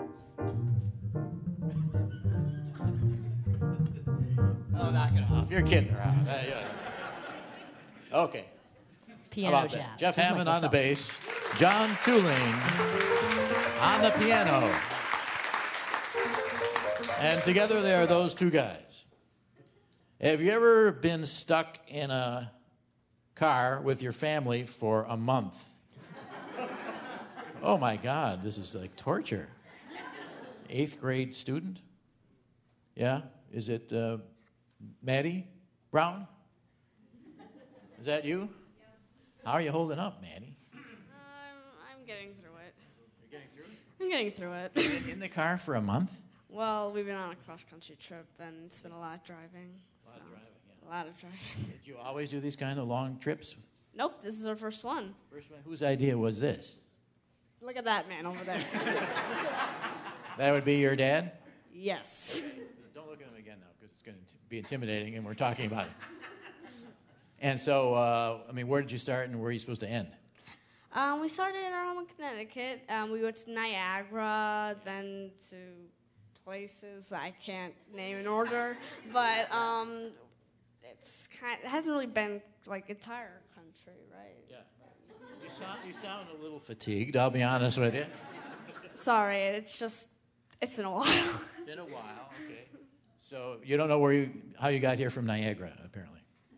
Oh, knock it off. You're kidding around. Uh, yeah. Okay. Piano How about jazz. that? Jeff with Hammond Michael on the Feldman. bass. John Tooling on the piano. And together they are those two guys. Have you ever been stuck in a car with your family for a month? Oh my God, this is like torture. Eighth grade student? Yeah? Is it uh, Maddie Brown? Is that you? How are you holding up, Maddie? Um, I'm getting through it. You're getting through it? I'm getting through it. In, in the car for a month? Well, we've been on a cross-country trip, and it's been a lot of driving. A lot of driving, yeah. A lot of driving. Did you always do these kind of long trips? Nope, this is our first one. First one? Whose idea was this? Look at that man over there. That would be your dad? Yes. Don't look at him again now, because it's going to be intimidating, and we're talking about it. And so, uh, I mean, where did you start, and where are you supposed to end? Um, we started in our home in Connecticut. Um, we went to Niagara, then to places I can't name in order, but um, it's kind. It hasn't really been like entire country, right? Yeah. You sound, you sound a little fatigued, I'll be honest with you. Sorry, it's just it's been a while. Been a while, okay. So you don't know where you, how you got here from Niagara, apparently.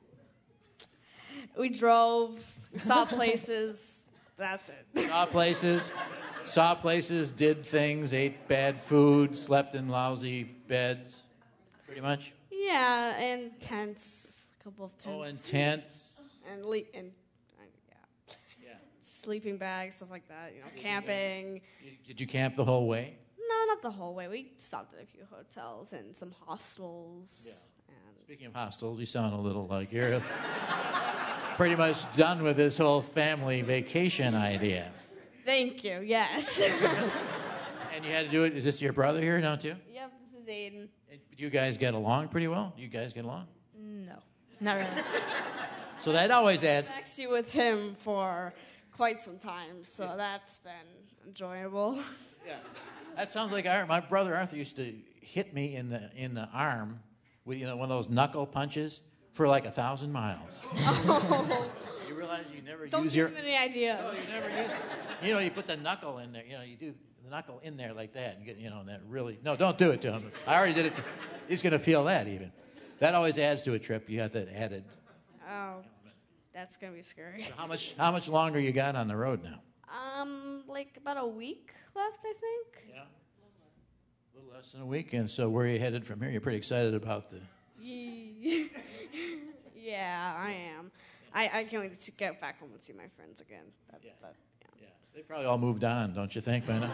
We drove, we saw places. That's it. Saw places, saw places, did things, ate bad food, slept in lousy beds, pretty much. Yeah, and tents, a couple of tents. Oh, and tents. And le- and uh, yeah. Yeah. sleeping bags, stuff like that. You know, camping. Did you camp the whole way? No, not the whole way. We stopped at a few hotels and some hostels. Yeah. Speaking of hostels, you sound a little like you're pretty much done with this whole family vacation idea. Thank you. Yes. And you had to do it. Is this your brother here, don't you? Yep, this is Aiden. Do you guys get along pretty well? Do you guys get along? No, not really. So that always adds. I've actually with him for quite some time, so that's been enjoyable. Yeah. That sounds like our, my brother Arthur used to hit me in the in the arm with, you know, one of those knuckle punches for like a thousand miles. Oh. You realize you never Don't use give your. him any ideas. No, you never use. You know, you put the knuckle in there. You know, you do the knuckle in there like that. And get, you know, that really. No, don't do it to him. I already did it. To, he's going to feel that even. That always adds to a trip. You have to add it. Oh, that's gonna be scary. So how much? How much longer you got on the road now? Um, like about a week left, I think. Yeah. A little less than a week. And so where are you headed from here? You're pretty excited about the. Ye- yeah, I am. I, I can't wait to get back home and see my friends again. That, yeah. That, yeah. They probably all moved on, don't you think, by now?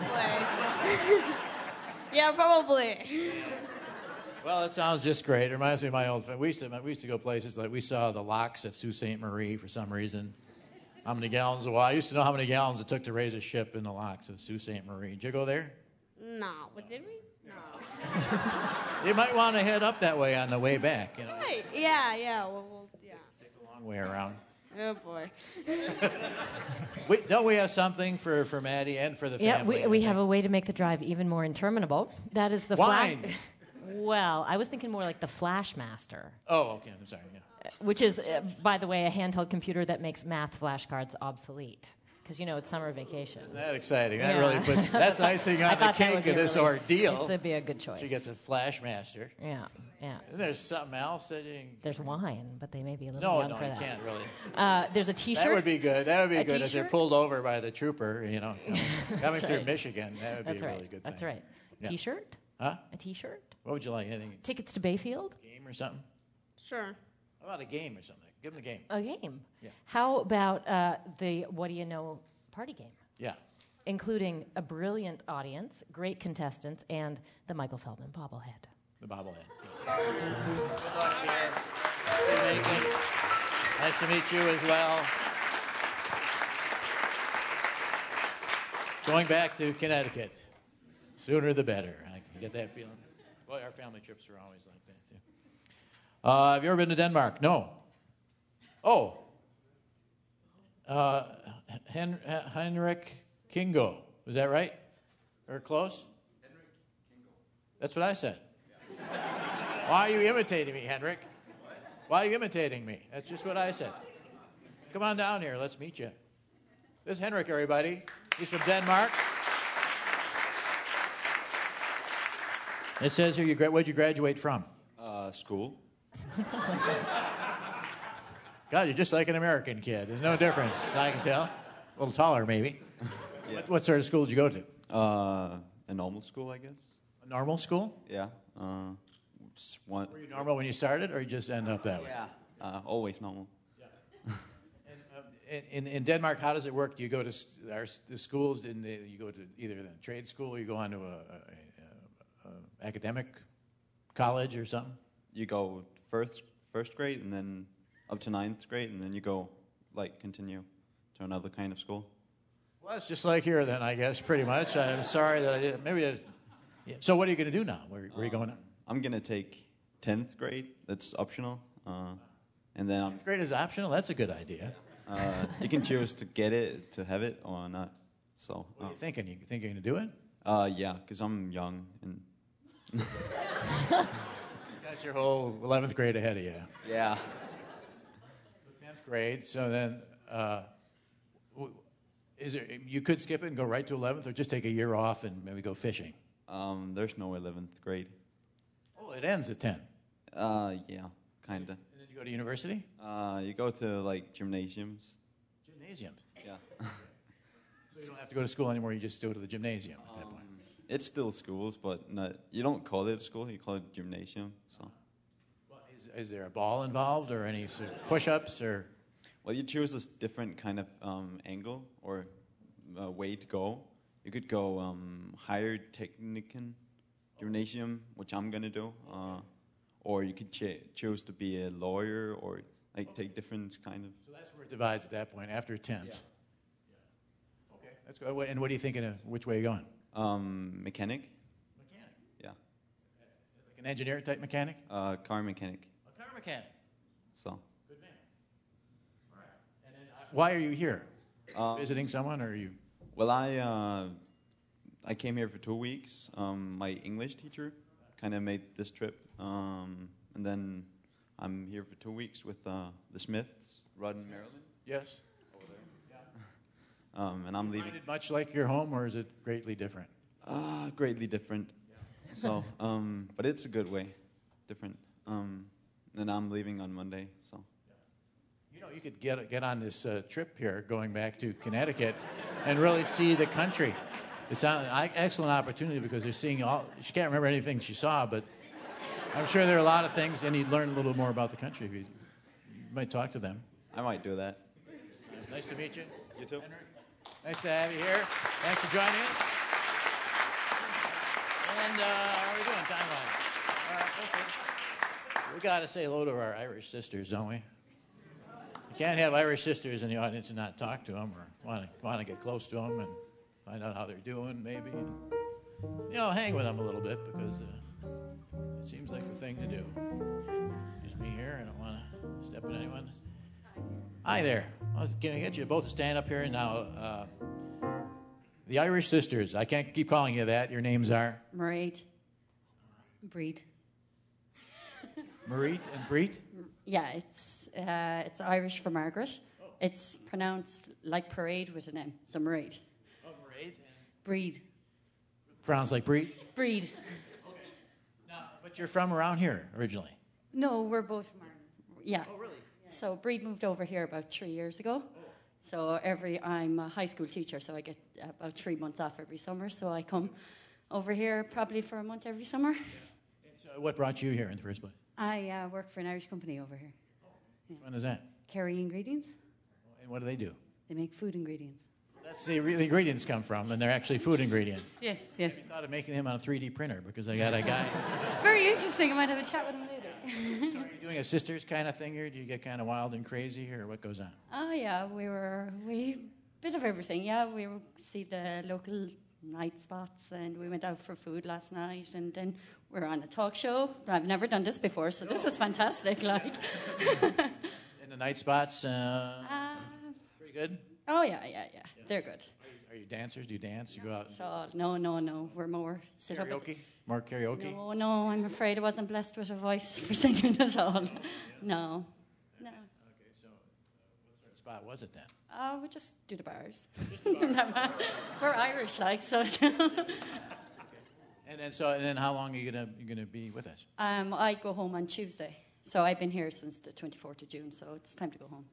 Yeah, probably. Well, it sounds just great. It reminds me of my old friend. We used to we used to go places like we saw the locks at Sault Ste. Marie for some reason. How many gallons of water? I used to know how many gallons it took to raise a ship in the locks at Sault Ste. Marie. Did you go there? No, but did we? No. You might want to head up that way on the way back. You know, Right. Yeah, yeah. Well, we'll yeah. a long way around. Oh boy. We, don't we have something for, for Maddie and for the family? Yeah, we, we have a way to make the drive even more interminable. That is the Wine. Flash. Well, I was thinking more like the Flashmaster. Oh, okay. I'm sorry. Yeah. Which is, uh, by the way, a handheld computer that makes math flashcards obsolete. Because, you know, it's summer vacation. Isn't that exciting? That Yeah. really puts, that's icing I on the thought that would cake be of a this really- ordeal. It'd be a good choice. She gets a Flashmaster. Yeah, yeah. And there's something else that you can... There's wine, but they may be a little No, young no, for you that. can't really. Uh, there's a T-shirt. That would be good. That would be A good if they're t-shirt? pulled over by the trooper, you know, you know, coming That's through right. Michigan. That would That's be a right. really good thing. That's right. Yeah. T-shirt? Huh? A T-shirt? What would you like? Anything? Tickets to Bayfield? Game or something? Sure. How about a game or something? Give them a game. A game. Yeah. How about uh, the What Do You Know party game? Yeah. Including a brilliant audience, great contestants, and the Michael Feldman bobblehead. The bobblehead. Good luck, Pierre. Good evening. Nice to meet you as well. Going back to Connecticut. Sooner the better. I can get that feeling. Boy, our family trips are always like that, too. Uh, have you ever been to Denmark? No. Oh. Uh, Hen- Henrik Kingo. Was that right? Or close? Henrik Kingo. That's what I said. Why are you imitating me, Henrik? Why are you imitating me? That's just what I said. Come on down here. Let's meet you. This is Henrik, everybody. He's from Denmark. It says here, you gra- where'd you graduate from? Uh, school. God, you're just like an American kid. There's no difference, I can tell. A little taller, maybe. Yeah. What, what sort of school did you go to? Uh, a normal school, I guess. A normal school? Yeah. Uh, just one. Were you normal when you started, or you just end up that way? Yeah. Uh, always normal. In, in, in Denmark, how does it work? Do you go to s- our, s- the schools, in the, you go to either the trade school, or you go on to a, a, a, a academic college or something? You go first first grade, and then up to ninth grade, and then you go like continue to another kind of school. Well, it's just like here, then, I guess, pretty much. I'm sorry that I didn't. Maybe. I, yeah. So, what are you going to do now? Where, where are you going? I'm gonna take tenth grade. That's optional, uh, and then I'm, tenth grade is optional. That's a good idea. uh, you can choose to get it, to have it, or not. So. What are you thinking? You think you're going to do it? Uh, yeah, because I'm young and. You got your whole eleventh grade ahead of you. Yeah. tenth grade. So then, uh, w- is there? You could skip it and go right to eleventh, or just take a year off and maybe go fishing. Um, there's no eleventh grade. Oh, it ends at ten. Uh, yeah, kinda. And then you go to university? Uh, you go to like gymnasiums. Gymnasiums. Yeah. So you don't have to go to school anymore. You just go to the gymnasium at that point. It's still schools, but not, you don't call it a school. You call it gymnasium. So. Well, is, is there a ball involved, or any sort of push-ups, or? Well, you choose a different kind of um, angle or uh, way to go. You could go um, higher technican gymnasium, which I'm gonna do, uh, or you could ch- choose to be a lawyer or like take different kind of. So that's where it divides at that point after tenth. Yeah. Yeah. Okay, that's good. And what are you thinking of? Which way are you going? Um, mechanic. Mechanic. Yeah. Like an engineer type mechanic. Uh, car mechanic. A car mechanic. So. Good man. All right. And then, uh, why are you here? Uh, Visiting someone, or are you? Well, I uh, I came here for two weeks. Um, my English teacher kind of made this trip, um, and then I'm here for two weeks with uh, the Smiths, Rudden, Maryland. Yes. Over there. Yeah. Um, and I'm you leaving. Find it much like your home, or is it greatly different? Uh, greatly different. Yeah. So, um, but it's a good way, different. Um, and I'm leaving on Monday, so. You know, you could get get on this uh, trip here, going back to Connecticut, and really see the country. It's an excellent opportunity because they're seeing all. She can't remember anything she saw, but I'm sure there are a lot of things, and you'd learn a little more about the country if you, you might talk to them. I might do that. Nice to meet you. You too. Henry. Nice to have you here. Thanks for joining us. And uh, how are we doing time-wise? All right, okay. We got to say hello to our Irish sisters, don't we? You can't have Irish sisters in the audience and not talk to them or want to want to get close to them and find out how they're doing, maybe. And, you know, hang with them a little bit because uh, it seems like the thing to do. Just me here. I don't want to step on anyone. Hi there. I'll can I get you both to stand up here now? Uh, the Irish sisters. I can't keep calling you that. Your names are? Marit. Breed. Marit and Breed? Yeah, it's uh, it's Irish for Margaret. Oh. It's pronounced like parade with an M, so Marit. Oh, Marit. Breed. Pronounced like Breed? Breed. Okay. Now, but you're from around here originally? No, we're both from Ireland. Yeah. Oh, really? Yeah. So Breed moved over here about three years ago. Oh. So every I'm a high school teacher, so I get about three months off every summer. So I come over here probably for a month every summer. Yeah. So what brought you here in the first place? I uh, work for an Irish company over here. Yeah. When is that? Kerry Ingredients. And what do they do? They make food ingredients. That's the the ingredients come from, and they're actually food ingredients. Yes, yes. I thought of making them on a three D printer because I got a guy. Very interesting. I might have a chat with him later. So are you doing a sisters kind of thing here? Do you get kind of wild and crazy here, or what goes on? Oh yeah, we were we bit of everything. Yeah, we were see the local night spots, and we went out for food last night, and then we're on a talk show. I've never done this before, so this is fantastic. Like, and the night spots, uh, uh, pretty good. Oh yeah, yeah, yeah. They're good. Are you dancers? Do you dance? You go out? So, no, no, no. We're more sit karaoke? up. At, more karaoke? No, no. I'm afraid I wasn't blessed with a voice for singing at all. No, no. Okay, so uh, what sort of spot was it then? Oh, we just do the bars. Just the bars. We're Irish, like so. Okay. And then, so, and then, how long are you gonna you gonna be with us? Um, I go home on Tuesday, so I've been here since the twenty-fourth of June. So it's time to go home.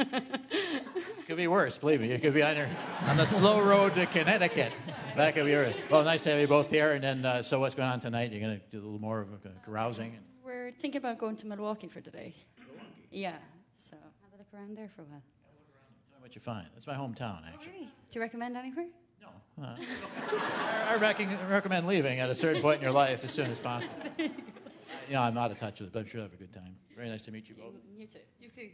It could be worse, believe me. You could be on, your, on the slow road to Connecticut. That could be worse. Well, nice to have you both here. And then, uh, so what's going on tonight? You're going to do a little more of a carousing? We're thinking about going to Milwaukee for today. Milwaukee? Yeah, so have a look around there for a while. Have a look around. Tell me what you find. It's my hometown, actually. Oh, really? Do you recommend anywhere? No. Uh, I, I rec- recommend leaving at a certain point in your life as soon as possible. You know, I'm out of touch with it, but I'm sure you'll have a good time. Very nice to meet you both. You too. You too.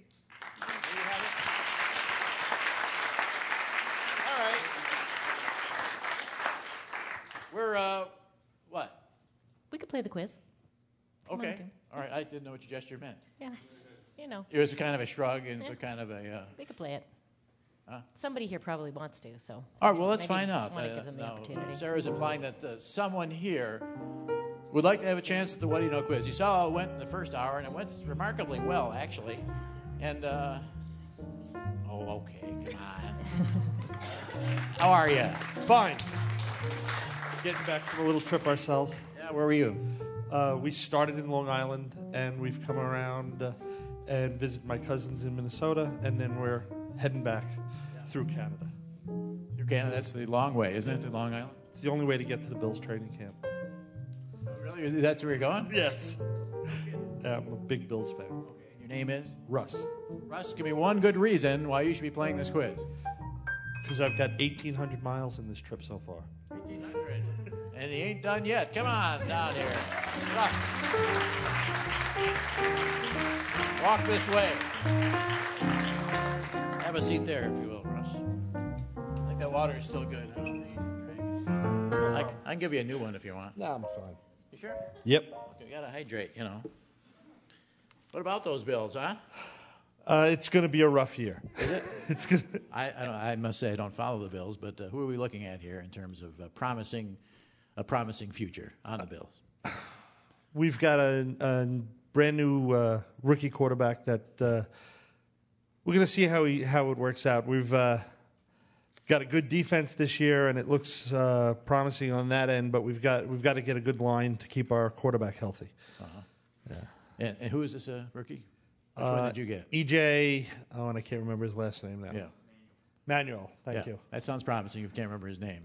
All right. We're, uh, what? We could play the quiz. Come Okay. on, All right. I didn't know what your gesture meant. Yeah. You know. It was kind of a shrug and Yeah. kind of a... Uh, We could play it. Huh? Somebody here probably wants to, so. All right, well, let's maybe find out. want to Uh, give them the now, opportunity. Sarah's implying that uh, someone here would like to have a chance at the What Do You Know quiz. You saw how it went in the first hour, and it went remarkably well, actually. And, uh, oh, okay, come on. How are you? Fine. Getting back from a little trip ourselves. Yeah, where were you? Uh, we started in Long Island, and we've come around uh, and visited my cousins in Minnesota, and then we're heading back through Canada. Through Canada, that's the long way, isn't it, to Long Island? It's the only way to get to the Bills training camp. Really? That's where you're going? Yes. Yeah, I'm a big Bills fan. Okay. Your name is? Russ. Russ, give me one good reason why you should be playing this quiz. Because I've got eighteen hundred miles in this trip so far. eighteen hundred. And he ain't done yet. Come on down here. Russ. Walk this way. Have a seat there, if you will, Russ. I think that water is still good. I don't think. I, I can give you a new one if you want. No, I'm fine. You sure? Yep. Okay, you got to hydrate, you know. What about those Bills, huh? Uh, it's going to be a rough year. Is it? It's good. I, I, don't, I must say I don't follow the Bills, but uh, who are we looking at here in terms of uh, promising a promising future on the Bills? We've got a, a brand new uh, rookie quarterback that uh, we're going to see how he how it works out. We've uh, got a good defense this year, and it looks uh, promising on that end. But we've got we've got to get a good line to keep our quarterback healthy. Uh-huh. Yeah. And, and who is this uh, rookie? Which Uh, one did you get? E J, oh, and I can't remember his last name now. Yeah. Manuel, thank Yeah, you. That sounds promising. You can't remember his name.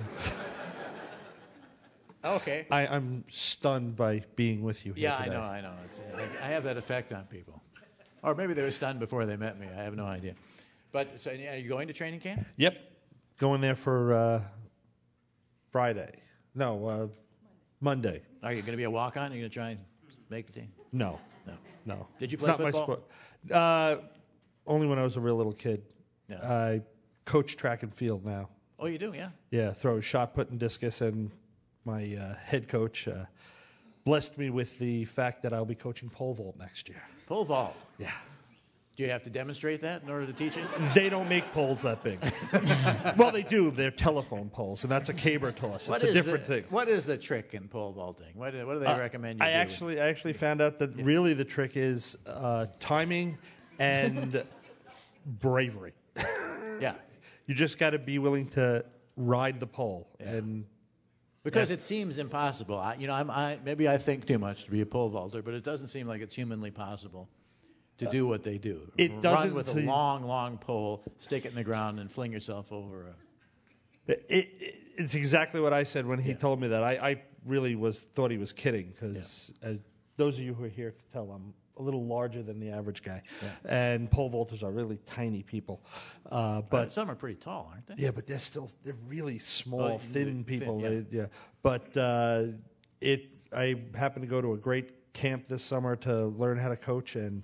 Okay. I, I'm stunned by being with you here Yeah, I today. know, I know. It's, I, I have that effect on people. Or maybe they were stunned before they met me. I have no idea. But so, are you going to training camp? Yep. Going there for uh, Friday. No, uh, Monday. Are you going to be a walk-on? Are you going to try and make the team? No. No. No. Did you It's play not my football? sport. Uh, only when I was a real little kid. Yeah. I coach track and field now. Oh, you do, yeah. Yeah, throw, shot put, and discus, and my uh, head coach uh, blessed me with the fact that I'll be coaching pole vault next year. Pole vault. Yeah. Do you have to demonstrate that in order to teach it? They don't make poles that big. Well, they do. They're telephone poles, and that's a caber toss. What It's a is different the, thing. What is the trick in pole vaulting? What do, what do they Uh, recommend you I do? actually, I actually found out that really the trick is uh, timing and bravery. Yeah. You just got to be willing to ride the pole, and Because yeah. it seems impossible. I, you know, I'm, I, maybe I think too much to be a pole vaulter, but it doesn't seem like it's humanly possible to do what they do. It Run doesn't with a seem- long, long pole, stick it in the ground, and fling yourself over a... It, it, it's exactly what I said when he told me that. I, I really was thought he was kidding because, as those of you who are here can tell, I'm a little larger than the average guy, and pole vaulters are really tiny people. Uh, but some are pretty tall, aren't they? Yeah, but they're still they're really small, Oh, thin thin, people. yeah. They- yeah. But uh, it. I happened to go to a great camp this summer to learn how to coach, and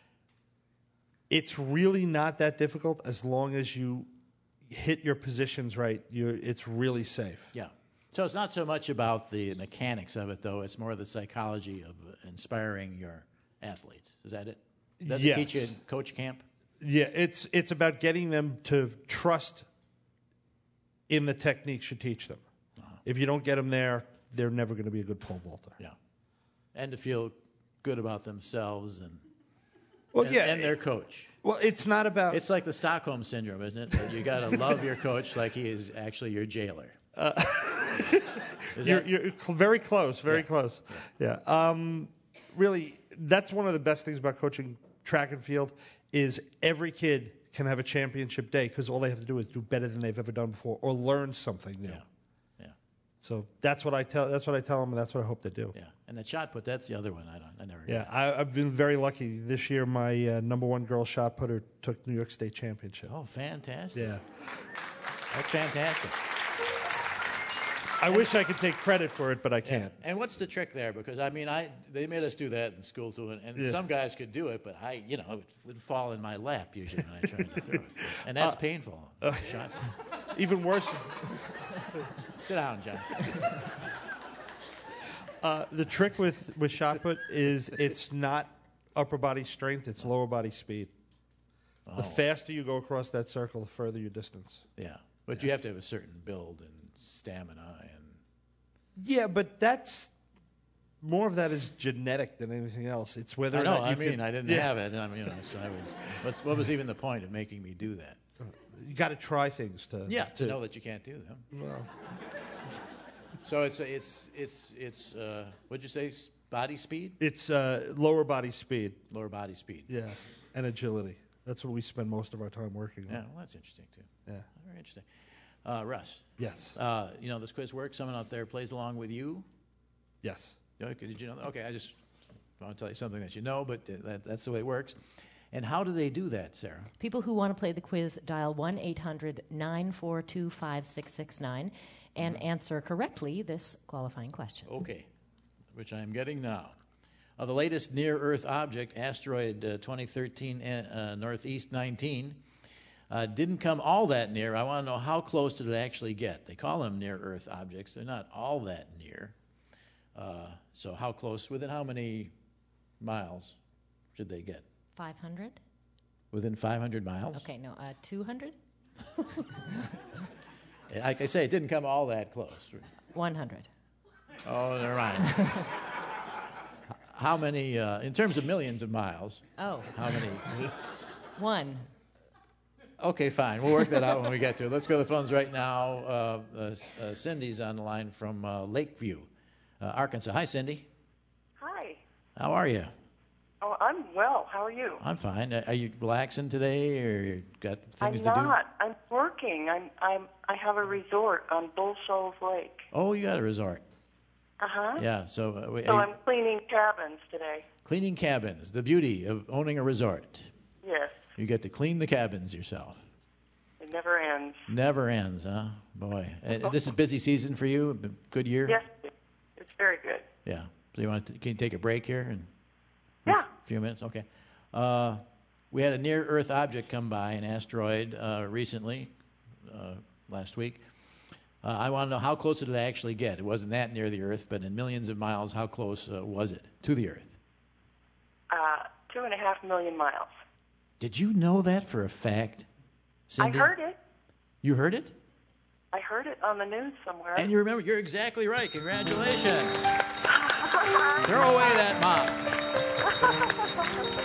it's really not that difficult as long as you hit your positions right. You, it's really safe. Yeah. So it's not so much about the mechanics of it, though. It's more the psychology of uh, inspiring your athletes. Is that it? Does Yes. it teach you in coach camp? Yeah, it's it's about getting them to trust in the techniques you teach them. If you don't get them there, they're never going to be a good pole vaulter. Yeah. And to feel good about themselves and Well, and, yeah, and their coach. Well, it's not about. It's like the Stockholm syndrome, isn't it? That you got to love your coach like he is actually your jailer. Uh, Is you're, that- you're cl- very close, very Yeah. close. Yeah. Um, really, that's one of the best things about coaching track and field is every kid can have a championship day because all they have to do is do better than they've ever done before or learn something new. Yeah. Yeah. So that's what I tell. That's what I tell them, and that's what I hope they do. Yeah. And the shot put, that's the other one. I don't. I never. Yeah, I, I've been very lucky. This year, my uh, number one girl shot putter took New York State championship. Oh, fantastic. Yeah. That's fantastic. I wish I could take credit for it, but I can't. And what's the trick there? Because I mean, I they made us do that in school too, and, and Yeah. some guys could do it, but I, you know, it would fall in my lap usually when I tried to throw it, and that's Uh, painful. uh, Shot. Even worse. Sit down, John. Uh, the trick with, with shot put is it's not upper body strength, it's lower body speed. Oh. The faster you go across that circle, the further your distance. Yeah, but you have to have a certain build and stamina, and Yeah, but that's more of that is genetic than anything else. It's whether I or know. not you I mean, can- I didn't Yeah. have it. I mean, you know, so I was. What's, what was even the point of making me do that? You got to try things to. Yeah, to know that you can't do them. Well. So it's it's it's it's uh, what'd you say? s- Body speed, It's uh, lower body speed. lower body speed. Yeah, and agility. That's what we spend most of our time working on. Yeah, well, that's interesting too. Yeah. Very interesting. Uh, Russ. Yes. Uh, you know this quiz works. Someone out there plays along with you. Yes. Okay, did you know? That? Okay, I just I want to tell you something that you know, but uh, that, that's the way it works. And how do they do that, Sarah? People who want to play the quiz dial one eight hundred nine four two five six six nine and answer correctly this qualifying question. Okay, which I am getting now. Uh, the latest near-Earth object, asteroid uh, twenty thirteen uh, Northeast nineteen, uh, didn't come all that near. I want to know how close did it actually get? They call them near-Earth objects. They're not all that near. Uh, so how close? Within how many miles should they get? five hundred? Within five hundred miles? Okay, no, uh, two hundred? Like I say, it didn't come all that close. one hundred. Oh, never mind. How many, uh, in terms of millions of miles? Oh. How many? One. Okay, fine. We'll work that out when we get to it. Let's go to the phones right now. Uh, uh, uh, Cindy's on the line from uh, Lakeview, uh, Arkansas. Hi, Cindy. Hi. How are you? Oh, I'm well. How are you? I'm fine. Uh, are you relaxing today, or you got things I'm to do? I'm not. I'm working. I'm. I'm. I have a resort on Bull Shoals Lake. Oh, you got a resort. Uh huh. Yeah. So, uh, we- So are I'm you cleaning cabins today. cleaning cabins. The beauty of owning a resort. Yes. You get to clean the cabins yourself. It never ends. Never ends, huh? Boy, uh, this is busy season for you. A good year. Yes. It's very good. Yeah. So you want to, can you take a break here and Yeah. a few minutes? Okay. Uh, we had a near-Earth object come by, an asteroid, uh, recently, uh, last week. Uh, I want to know how close did it actually get? It wasn't that near the Earth, but in millions of miles, how close uh, was it to the Earth? Uh, two and a half million miles. Did you know that for a fact, Cindy? I heard it. You heard it? I heard it on the news somewhere. And you remember, you're exactly right. Congratulations. Throw away that mop.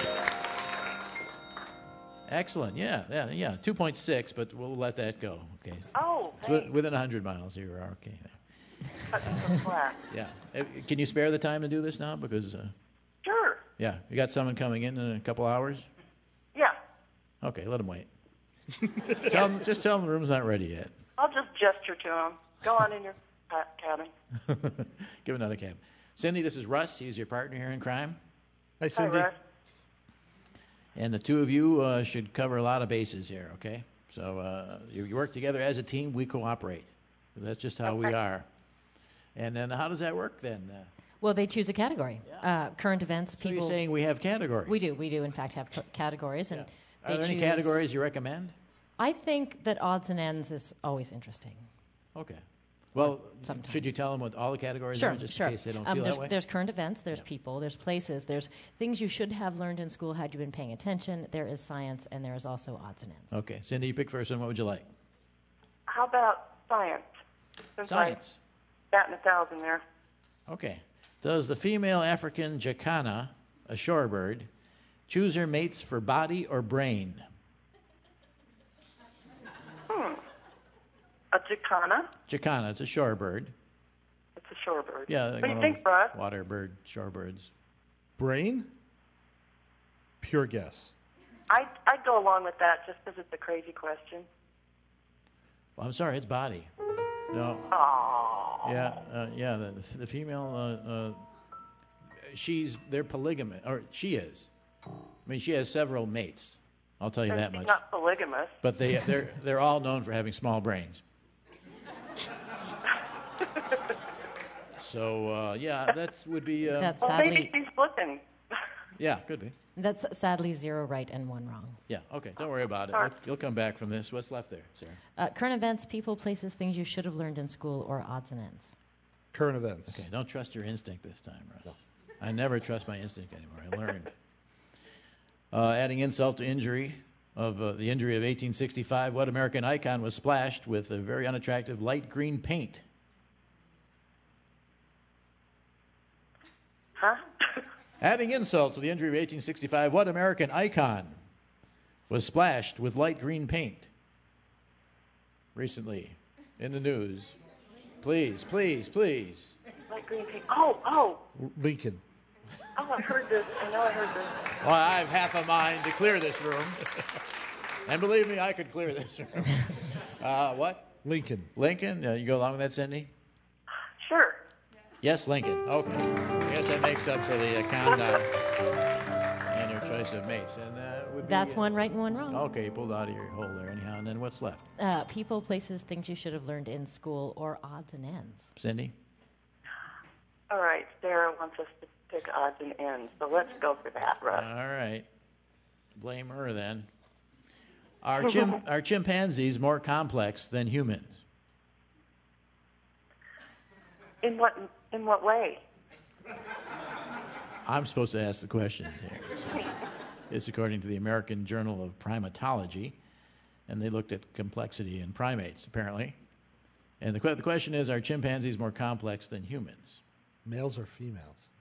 Excellent. Yeah, yeah, yeah. two point six, but we'll let that go. Okay. Oh, It's wi- within one hundred miles, you are okay. Cutting some slack. Yeah. Uh, Can you spare the time to do this now? Because, uh, Sure. yeah, you got someone coming in in a couple hours? Yeah. Okay, let them wait. tell them, just tell them the room's not ready yet. I'll just gesture to him. Go on in your ca- cabin. Give another cab. Cindy, this is Russ. He's your partner here in crime. Hi, Cindy. Russ. And the two of you uh, should cover a lot of bases here, okay? So uh, you, you work together as a team. We cooperate. That's just how we Okay. are. And then how does that work then? Uh, Well, they choose a category. Uh, current events, so people. you're saying we have categories? We do. We do, in fact, have c- categories. And Are they there any choose- categories you recommend? I think that odds and ends is always interesting. Okay. Well, Sometimes. should you tell them what all the categories Sure, are, just sure. in case they don't Um, feel there's, that way? there's current events, there's people, there's places, there's things you should have learned in school had you been paying attention. There is science, and there is also odds and ends. Okay. Cindy, you pick first one. What would you like? How about science? Since Science. I batting a thousand there. Okay. Does the female African jacana, a shorebird, choose her mates for body or brain? Hmm. A jacana. Jacana, it's a shorebird. It's a shorebird. Yeah. What like do you one of think, those Russ? Water bird, shorebirds. Brain? Pure guess. I I'd go along with that just because it's a crazy question. Well, I'm sorry, it's body. No. Aww. Yeah, uh, yeah. The, the female, uh, uh, she's they're polygamous, or she is. I mean, she has several mates. I'll tell you that She's much. not polygamous. But they they're they're all known for having small brains. So uh, yeah, that would be. Uh, That's Well, sadly, maybe she's flipping. yeah, could be. that's sadly zero right and one wrong. Yeah. Okay. Don't worry about it. Sorry. You'll, you'll come back from this. What's left there, Sarah? Uh, current events, people, places, things you should have learned in school, or odds and ends. Current events. Okay. Don't trust your instinct this time, Russ. I never trust my instinct anymore. I learned. Uh, adding insult to injury of uh, the injury of eighteen sixty-five, what American icon was splashed with a very unattractive light green paint? Huh? Adding insult to the injury of eighteen sixty-five, what American icon was splashed with light green paint? Recently, in the news. Please, please, please. Light green pink. Oh, oh, Lincoln. oh! I heard this. I know I heard this. Well, I have half a mind to clear this room. And believe me, I could clear this room. Uh, what? Lincoln. Lincoln? Uh, you go along with that, Cindy? Sure. Yes, Lincoln. Okay. I guess that makes up for the uh, countdown and your choice of mates. And uh, would be, That's uh, one right and one wrong. Okay, you pulled out of your hole there anyhow. And then what's left? Uh, people, places, things you should have learned in school, or odds and ends. Cindy? All right, Sarah wants us to pick odds and ends, so let's go for that, Russ. All right. Blame her then. Are, chim- are chimpanzees more complex than humans? In what in what way? I'm supposed to ask the questions here. So it's according to the American Journal of Primatology, and they looked at complexity in primates, apparently. And the, que- the question is, are chimpanzees more complex than humans? Males or females?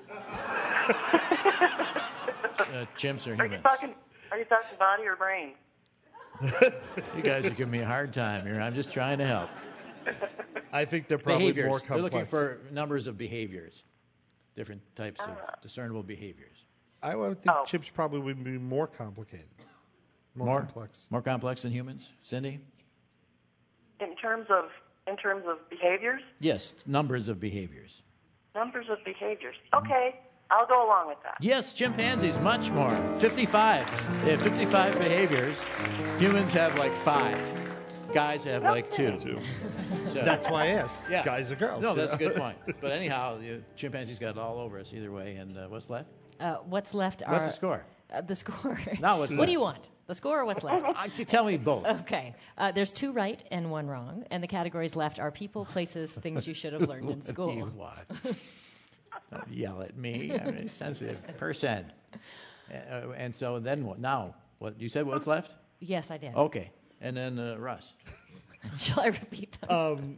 Uh, chimps or Are you humans? talking? Are you talking body or brain? You guys are giving me a hard time here. I'm just trying to help. I think they're probably behaviors. more complex. They're looking for numbers of behaviors, different types of discernible behaviors. I would think chimps probably would be more complicated. More, complex. More complex than humans? Cindy? In terms of in terms of behaviors, Yes, numbers of behaviors. numbers of behaviors. Okay, I'll go along with that. Yes, chimpanzees, much more. fifty-five. They have fifty-five behaviors. Humans have like five. Guys have like two. So- That's why I asked. Yeah. Guys or girls? No, that's a good point. But anyhow, the chimpanzees got it all over us either way. And uh, what's left? Uh, what's left are... What's the score? Uh, the score. Now what's What left? do you want? The score or what's left? Uh, tell me both. Okay. Uh, there's two right and one wrong. And the categories left are people, places, things you should have learned in What school. do you want? Don't yell at me. I'm a sensitive person. Uh, and so then what? Now, what? You said what's left? Yes, I did. Okay. And then uh, Russ. Shall I repeat them? Um,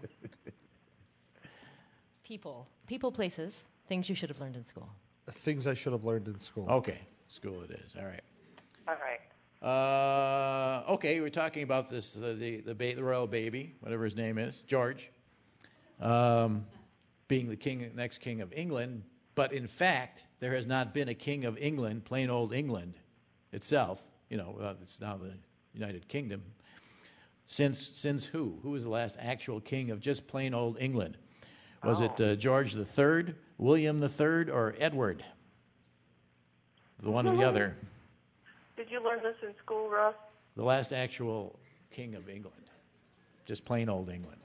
people. People, places, things you should have learned in school. Things I should have learned in school. Okay. School it is. All right. All right. Uh, okay, we're talking about this uh, the the, ba- the royal baby, whatever his name is, George, um, being the king, next king of England. But in fact, there has not been a king of England, plain old England itself. You know, uh, it's now the United Kingdom. Since since who? Who was the last actual king of just plain old England? Was Oh. it uh, George the Third, William the Third, or Edward? The one or the other. Did you learn this in school, Russ? The last actual king of England. Just plain old England.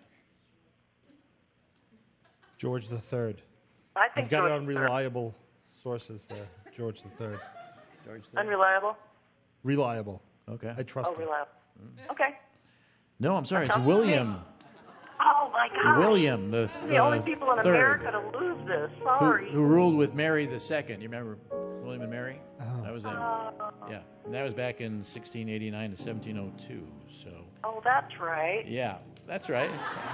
George the Third. I think You've got it George on the Third. reliable sources there. George the Third. George Unreliable? Reliable. Okay. I trust Oh, him. reliable. Okay. No, I'm sorry. It's Sounds William. Oh, my God. William the, I'm the only uh, people in third, America to lose this. who, Sorry. who ruled with Mary the Second. You remember William and Mary? Oh. That was them. Uh, Yeah, and that was back in sixteen eighty-nine to seventeen oh two. So oh, that's right. yeah, that's right.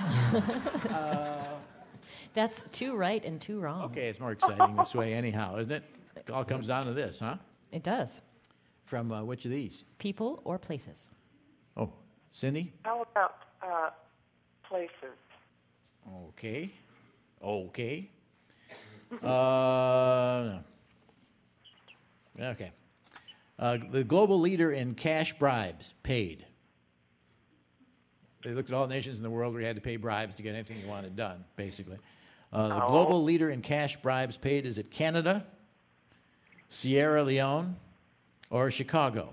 That's two right and two wrong. Okay, it's more exciting this way, anyhow, isn't it? It all comes down to this, huh? It does. From uh, which of these? People or places. Oh, Cindy. How about uh, places? Okay. Okay. Uh, no. Okay. Uh, the global leader in cash bribes paid. They looked at all nations in the world where you had to pay bribes to get anything you wanted done, basically. Uh, the Oh. global leader in cash bribes paid, is it Canada, Sierra Leone, or Chicago?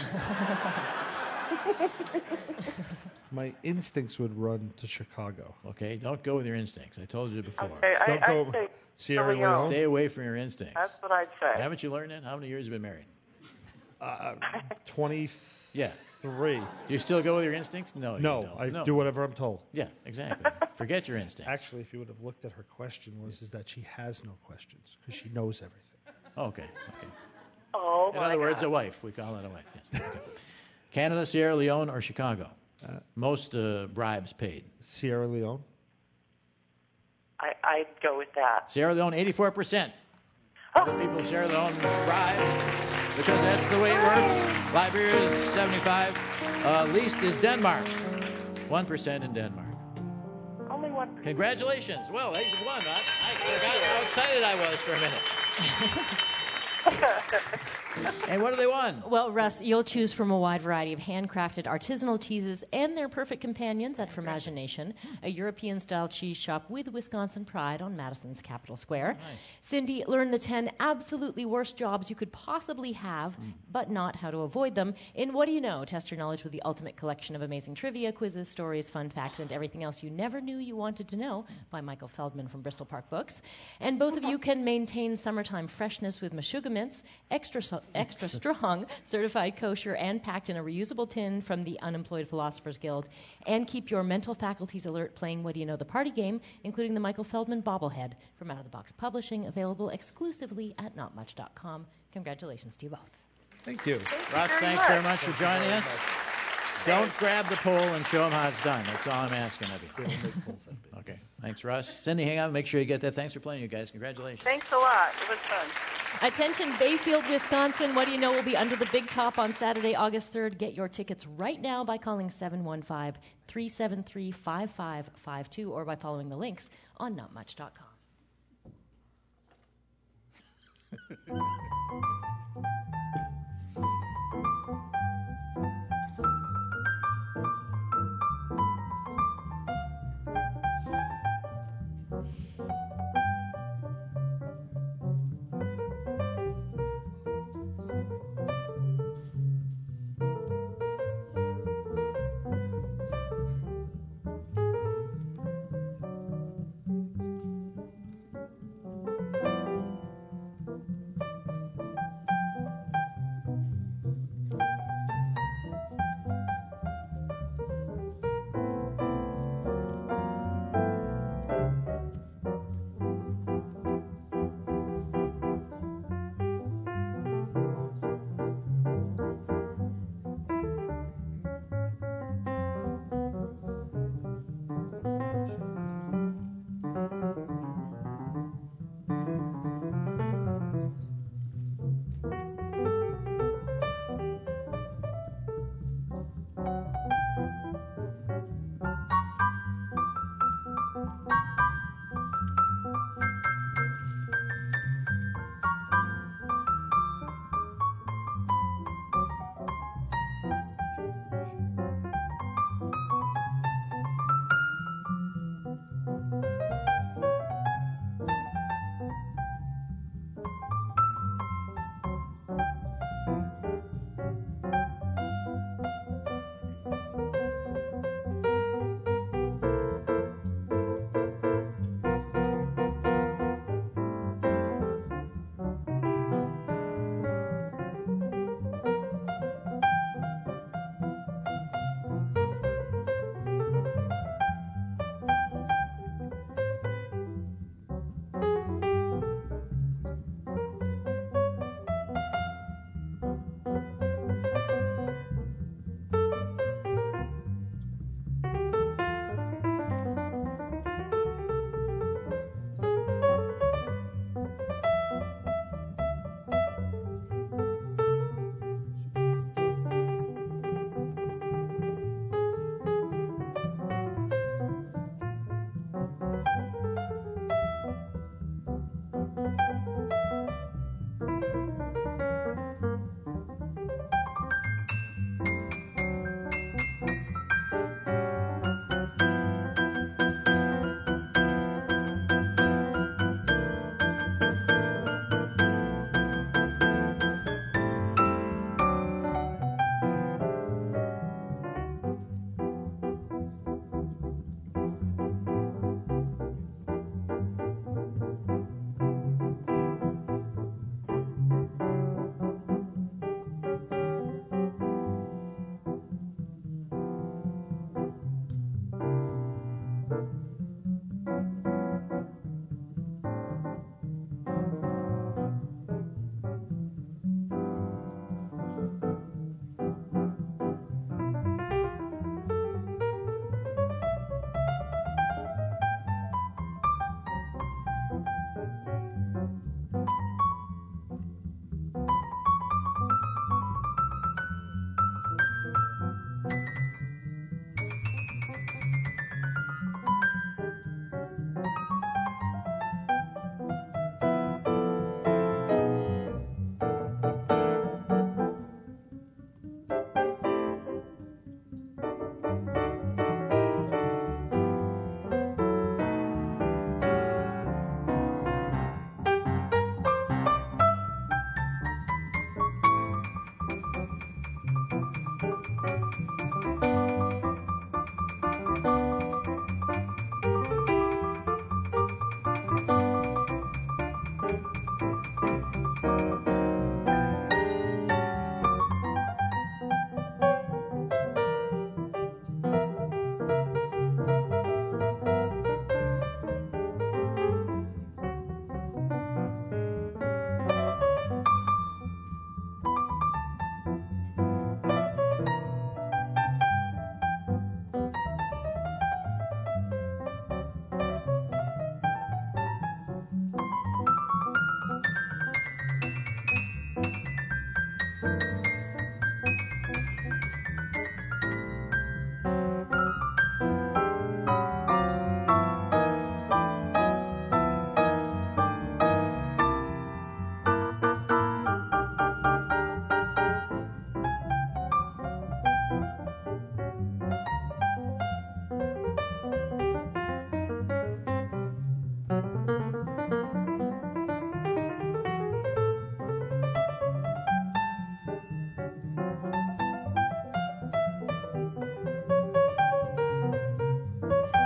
My instincts would run to Chicago. Okay, don't go with your instincts. I told you before. Okay, I, Don't I'd go say Sierra Leone. Leone. Stay away from your instincts. That's what I'd say. Haven't you learned that? How many years have you been married? Uh, twenty-three. Yeah. Do you still go with your instincts? No, you No, don't. I No. do whatever I'm told. Yeah, exactly. Forget your instincts. Actually, if you would have looked at her question, was is that she has no questions because she knows everything. Okay. Okay. Oh, In my other words, God. a wife. We call it a wife. Yes. Okay. Canada, Sierra Leone, or Chicago? Uh, Most uh, bribes paid. Sierra Leone. I, I'd go with that. Sierra Leone, eighty-four percent. of The people of Sierra Leone bribe because that's the way it works. Liberia is seventy-five. Uh, least is Denmark. one percent in Denmark. Only one. Congratulations. Well, hey, you won. I, I forgot how excited I was for a minute. And what do they want? Well, Russ, you'll choose from a wide variety of handcrafted artisanal cheeses and their perfect companions at Fromage Nation, a European-style cheese shop with Wisconsin pride on Madison's Capitol Square. Nice. Cindy, learn the ten absolutely worst jobs you could possibly have, Mm. but not how to avoid them. In What Do You Know? Test your knowledge with the ultimate collection of amazing trivia, quizzes, stories, fun facts, and everything else you never knew you wanted to know by Michael Feldman from Bristol Park Books. And both of you can maintain summertime freshness with Meshuggah mints, extra so- extra strong, certified kosher, and packed in a reusable tin from the Unemployed Philosophers Guild. And keep your mental faculties alert playing What Do You Know? The party game, including the Michael Feldman bobblehead from Out of the Box Publishing, available exclusively at not much dot com. Congratulations to you both. Thank you. Russ, thanks very much for joining us. Don't grab the pole and show them how it's done. That's all I'm asking of you. Okay. Thanks, Russ. Cindy, hang on. Make sure you get that. Thanks for playing, you guys. Congratulations. Thanks a lot. It was fun. Attention, Bayfield, Wisconsin. What Do You Know? Will be under the big top on Saturday, August third. Get your tickets right now by calling seven one five, three seven three, five five five two or by following the links on not much dot com.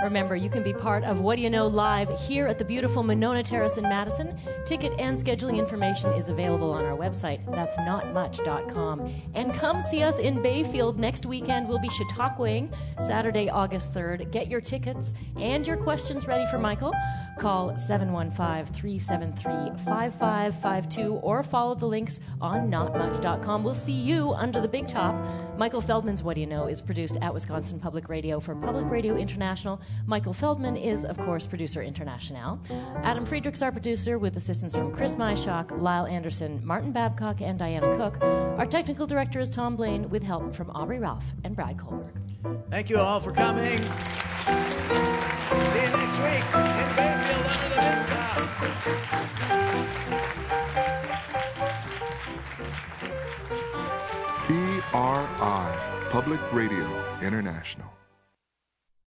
Remember, you can be part of What Do You Know Live here at the beautiful Monona Terrace in Madison. Ticket and scheduling information is available on our website. That's not much dot com. And come see us in Bayfield next weekend. We'll be Chautauquaing Saturday, August third. Get your tickets and your questions ready for Michael. Call seven one five, three seven three, five five five two or follow the links on not much dot com. We'll see you under the big top. Michael Feldman's What Do You Know is produced at Wisconsin Public Radio for Public Radio International. Michael Feldman is, of course, producer international. Adam Friedrich's our producer with assistance from Chris Myshock, Lyle Anderson, Martin Babcock, and Diana Cook. Our technical director is Tom Blaine with help from Aubrey Ralph and Brad Kohlberg. Thank you all for coming. See you next week in Bayfield under the big top. P R I, Public Radio International.